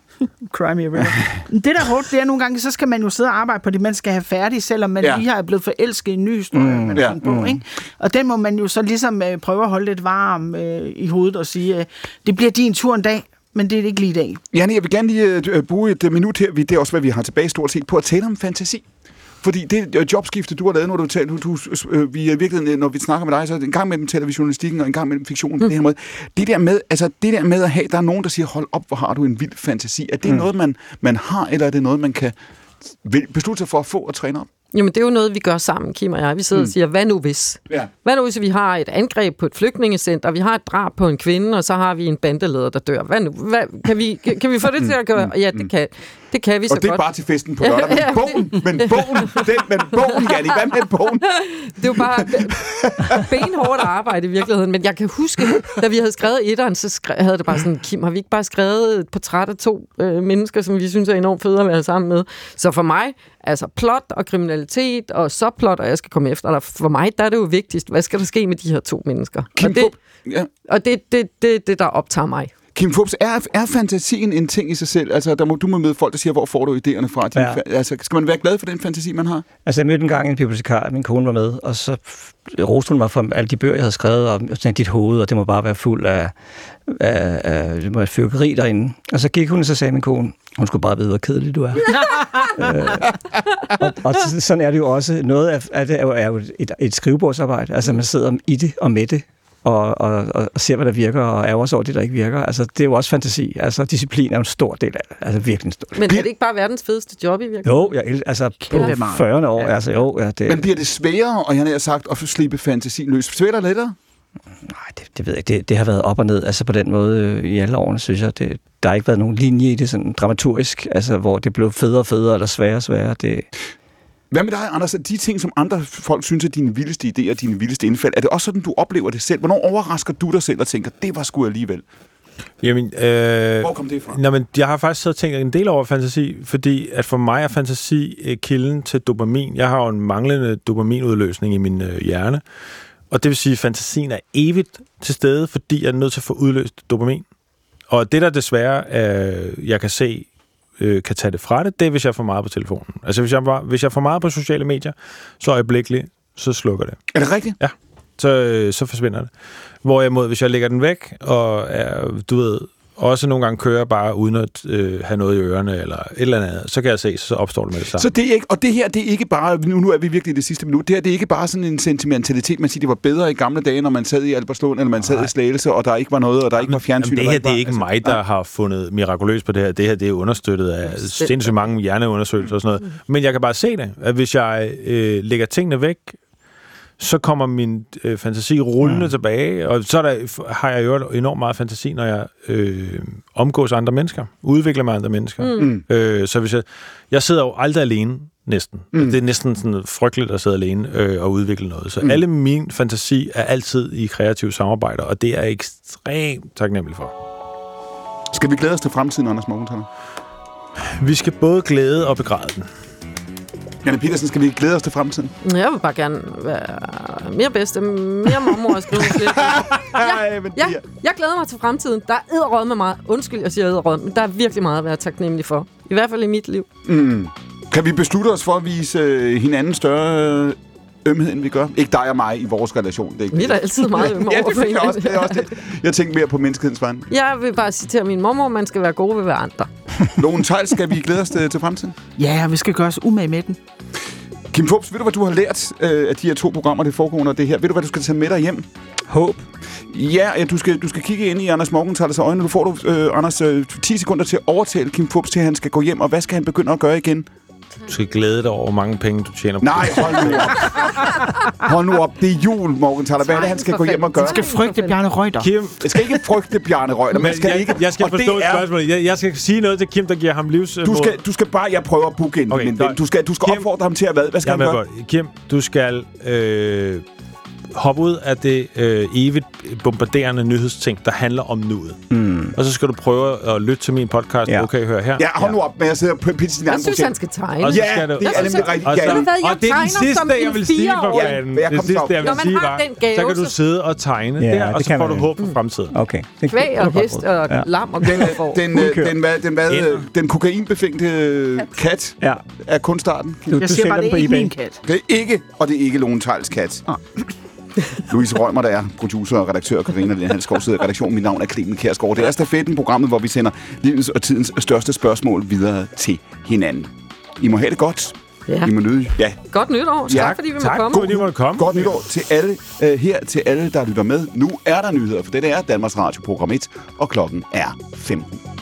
Cry me a river. Det der er hårdt, det er nogle gange, så skal man jo sidde og arbejde på det, man skal have færdigt, selvom man Ja. lige har blevet forelsket i en ny historie, mm, man ja, ja, på, ikke? Og den må man jo så ligesom øh, prøve at holde lidt varm øh, i hovedet og sige, øh, det bliver din tur en dag, men det er det ikke lige i dag. Janne, jeg vil gerne lige øh, bruge et øh, minut her, vi- det er også, hvad vi har tilbage stort set, på at tale om fantasi. Fordi det øh, jobskifte, du har lavet, når du taler, du, du, øh, vi er virkelig, når vi snakker med dig, så en gang med dem taler vi journalistikken, og en gang med dem fiktionen mm. på det her måde. Det der med, altså det der med at have, der er nogen, der siger, hold op, hvor har du en vild fantasi. Er det mm. noget, man, man har, eller er det noget, man kan beslutte sig for at få og træne op? Jamen, det er jo noget, vi gør sammen, Kim og jeg. Vi sidder mm. og siger, hvad nu hvis? Ja. Hvad nu hvis vi har et angreb på et flygtningecenter, vi har et drab på en kvinde, og så har vi en bandeleder, der dør? Hvad nu? Hvad, kan, vi, kan, kan vi få det til at gøre? Ja, det kan, det kan vi så Og det er godt. bare til festen på lørdag. Men bogen, men bogen, den, men bogen, Janne, hvad med bogen? Det er jo bare benhårdt arbejde i virkeligheden. Men jeg kan huske, da vi havde skrevet etteren, så skrev, havde det bare sådan, Kim, har vi ikke bare skrevet et portræt af to øh, mennesker, som vi synes er enormt fede at være sammen med? Så for mig, altså plot og kriminalitet og subplot, og jeg skal komme efter dig, for mig, der er det jo vigtigst, hvad skal der ske med de her to mennesker? Kim og det, Fupz, ja. og det, det, det, det, der optager mig. Kim Fupz, er, er fantasien en ting i sig selv? Altså, der må, du må møde folk, der siger, hvor får du idéerne fra? Din Ja. fa- altså, skal man være glad for den fantasi, man har? Altså, jeg mødte en gang en bibliotekar, min kone var med, og så f- roste hun mig for alle de bøger, jeg havde skrevet, og jeg tænkte, dit hoved, og det må bare være fuld af, af, af det må være fyrkeri derinde. Og så gik hun, og så sagde min kone, hun skulle bare vide, hvor kedelig du er. øh, og, og sådan er det jo også. Noget af, af det er jo, er jo et, et skrivebordsarbejde. Altså, man sidder i det og med det, og, og, og ser, hvad der virker, og ærger sig over det, der ikke virker. Altså, det er jo også fantasi. Altså, disciplin er jo en stor del af det. Altså, virkelig en stor del. Men er det ikke bare verdens fedeste job i virkeligheden? Jo, jeg, el- altså, på Kæmpe meget. fyrrerne år, altså, jo, ja, det... Men bliver det sværere, og jeg har sagt, at slippe fantasien løs? Sværere eller lettere? Nej, det, det ved jeg ikke. Det, det har været op og ned, altså på den måde øh, i alle årene, synes jeg. Det, der har ikke været nogen linje i det sådan dramaturgisk, altså hvor det blev federe og federe, eller sværere og sværere. Det... Hvad med dig, Anders? De ting, som andre folk synes er dine vildeste idéer, dine vildeste indfald, er det også sådan, du oplever det selv? Hvornår overrasker du dig selv og tænker, det var sgu alligevel? Jamen, øh, Hvor kom det fra? Nå, men jeg har faktisk så tænkt en del over fantasi, fordi at for mig er fantasi øh, kilden til dopamin. Jeg har jo en manglende dopaminudløsning i min øh, hjerne, og det vil sige, at fantasien er evigt til stede, fordi jeg er nødt til at få udløst dopamin. Og det der desværre, øh, jeg kan se øh, kan tage det fra det, det er, hvis jeg er for meget på telefonen. Altså, hvis jeg, var, hvis jeg er for meget på sociale medier, så øjeblikkeligt, så slukker det. Er det rigtigt? Ja, så, øh, så forsvinder det. Hvorimod, hvis jeg lægger den væk, og er, du ved, også nogle gange kører bare uden at øh, have noget i ørerne, eller et eller andet, så kan jeg se, så opstår det med det samme. Så det er ikke, og det her, det er ikke bare, nu, nu er vi virkelig i det sidste minut, det her, det er ikke bare sådan en sentimentalitet, man siger, det var bedre i gamle dage, når man sad i Albertslund, eller man sad Nej. i Slagelse, og der ikke var noget, og der ikke var fjernsyn. Jamen, det her, det er ikke altså, mig, der ja. har fundet mirakuløst på det her. Det her, det er understøttet af sindssygt mange hjerneundersøgelser og sådan noget. Men jeg kan bare se det, at hvis jeg øh, lægger tingene væk, så kommer min øh, fantasi rullende mm. tilbage, og så der, har jeg jo enormt meget fantasi, når jeg øh, omgås andre mennesker, udvikler mig andre mennesker. Mm. Øh, så hvis jeg, jeg sidder jo aldrig alene, næsten. Mm. Det er næsten sådan frygteligt at sidde alene øh, og udvikle noget. Så mm. alle min fantasi er altid i kreative samarbejder, og det er jeg ekstremt taknemmelig for. Skal vi glæde os til fremtiden, Anders Morgenthaler? Vi skal både glæde og begræde den. Janne Pedersen, skal vi glæde os til fremtiden? Jeg vil bare gerne være mere bedste, mere mormor og skrive flere. Ja, ja, jeg glæder mig til fremtiden. Der er edderød med meget. Undskyld, jeg siger edderød, men der er virkelig meget at være taknemmelig for. I hvert fald i mit liv. Mm. Kan vi beslutte os for at vise hinanden større ømhed, end vi gør? Ikke dig og mig i vores relation. Det er ikke vi er da altid meget ømme ja, over for hinanden. Også, det er også det. Jeg tænker mere på menneskehedens vegne. Jeg vil bare citere min mormor, man skal være god ved hverandre. Lone Theils, skal vi glæde os til, til fremtiden? Ja, vi skal gøre os umage med den. Kim Fupz, ved du, hvad du har lært øh, af de her to programmer, det foregående og det her? Ved du, hvad du skal tage med dig hjem? Håb. Ja, ja du, skal, du skal kigge ind i Anders Morgenthalers øjne. Nu får du, øh, Anders, øh, ti sekunder til at overtale Kim Fupz til, at han skal gå hjem. Og hvad skal han begynde at gøre igen? Du skal glæde dig over, hvor mange penge du tjener på. Nej, hold nu op. Hold nu op. Det er jul, Morgenthaler. Hvad er det, han skal gå hjem og gøre? Han skal frygte Bjarne Reuter. Kim, jeg skal ikke frygte Bjarne Reuter, men skal jeg, ikke... Jeg skal forstå et er, spørgsmål. Jeg, jeg skal sige noget til Kim, der giver ham livs... Du skal, du skal bare... Jeg prøver at booke ind, okay, min ven. Du skal, du skal Kim, opfordre ham til at hvad? Hvad skal han gøre? Godt. Kim, du skal... Øh, hoppe ud af det øh, evigt bombarderende nyhedsting, der handler om nuet. Mm. Og så skal du prøve at lytte til min podcast. Ja. Okay, hør her. Ja, hold nu op med at sidde og pitche din anden projekt. Jeg synes, han skal tegne. Og ja, skal det er nemlig rigtig galt. Og, og det er det sidste, jeg vil sige for fanden. Det sidste, jeg vil sige var, så kan du sidde og tegne ja, der, og så får du håb for fremtiden. Okay. Kvæg og hest og lam og gælder. Den kokainbefængte kat er kun starten. Jeg siger bare, det er ikke min kat. Det er ikke, og det er ikke Lone Theils kat. Louise Rømer, der er producer og redaktør, Karina Lindhalskov sidder i redaktionen. Mit navn er Clemen Kjærsgaard. Det er Stafetten, programmet, hvor vi sender livets og tidens største spørgsmål videre til hinanden. I må have det godt. Ja. I må nyde. Ja. Godt nytår. Ja. Tak, fordi vi må tak, komme. Tak, fordi vi må komme. Godt nytår til alle uh, her, til alle, der lytter med. Nu er der nyheder, for det er Danmarks Radio Program et, og klokken er femten.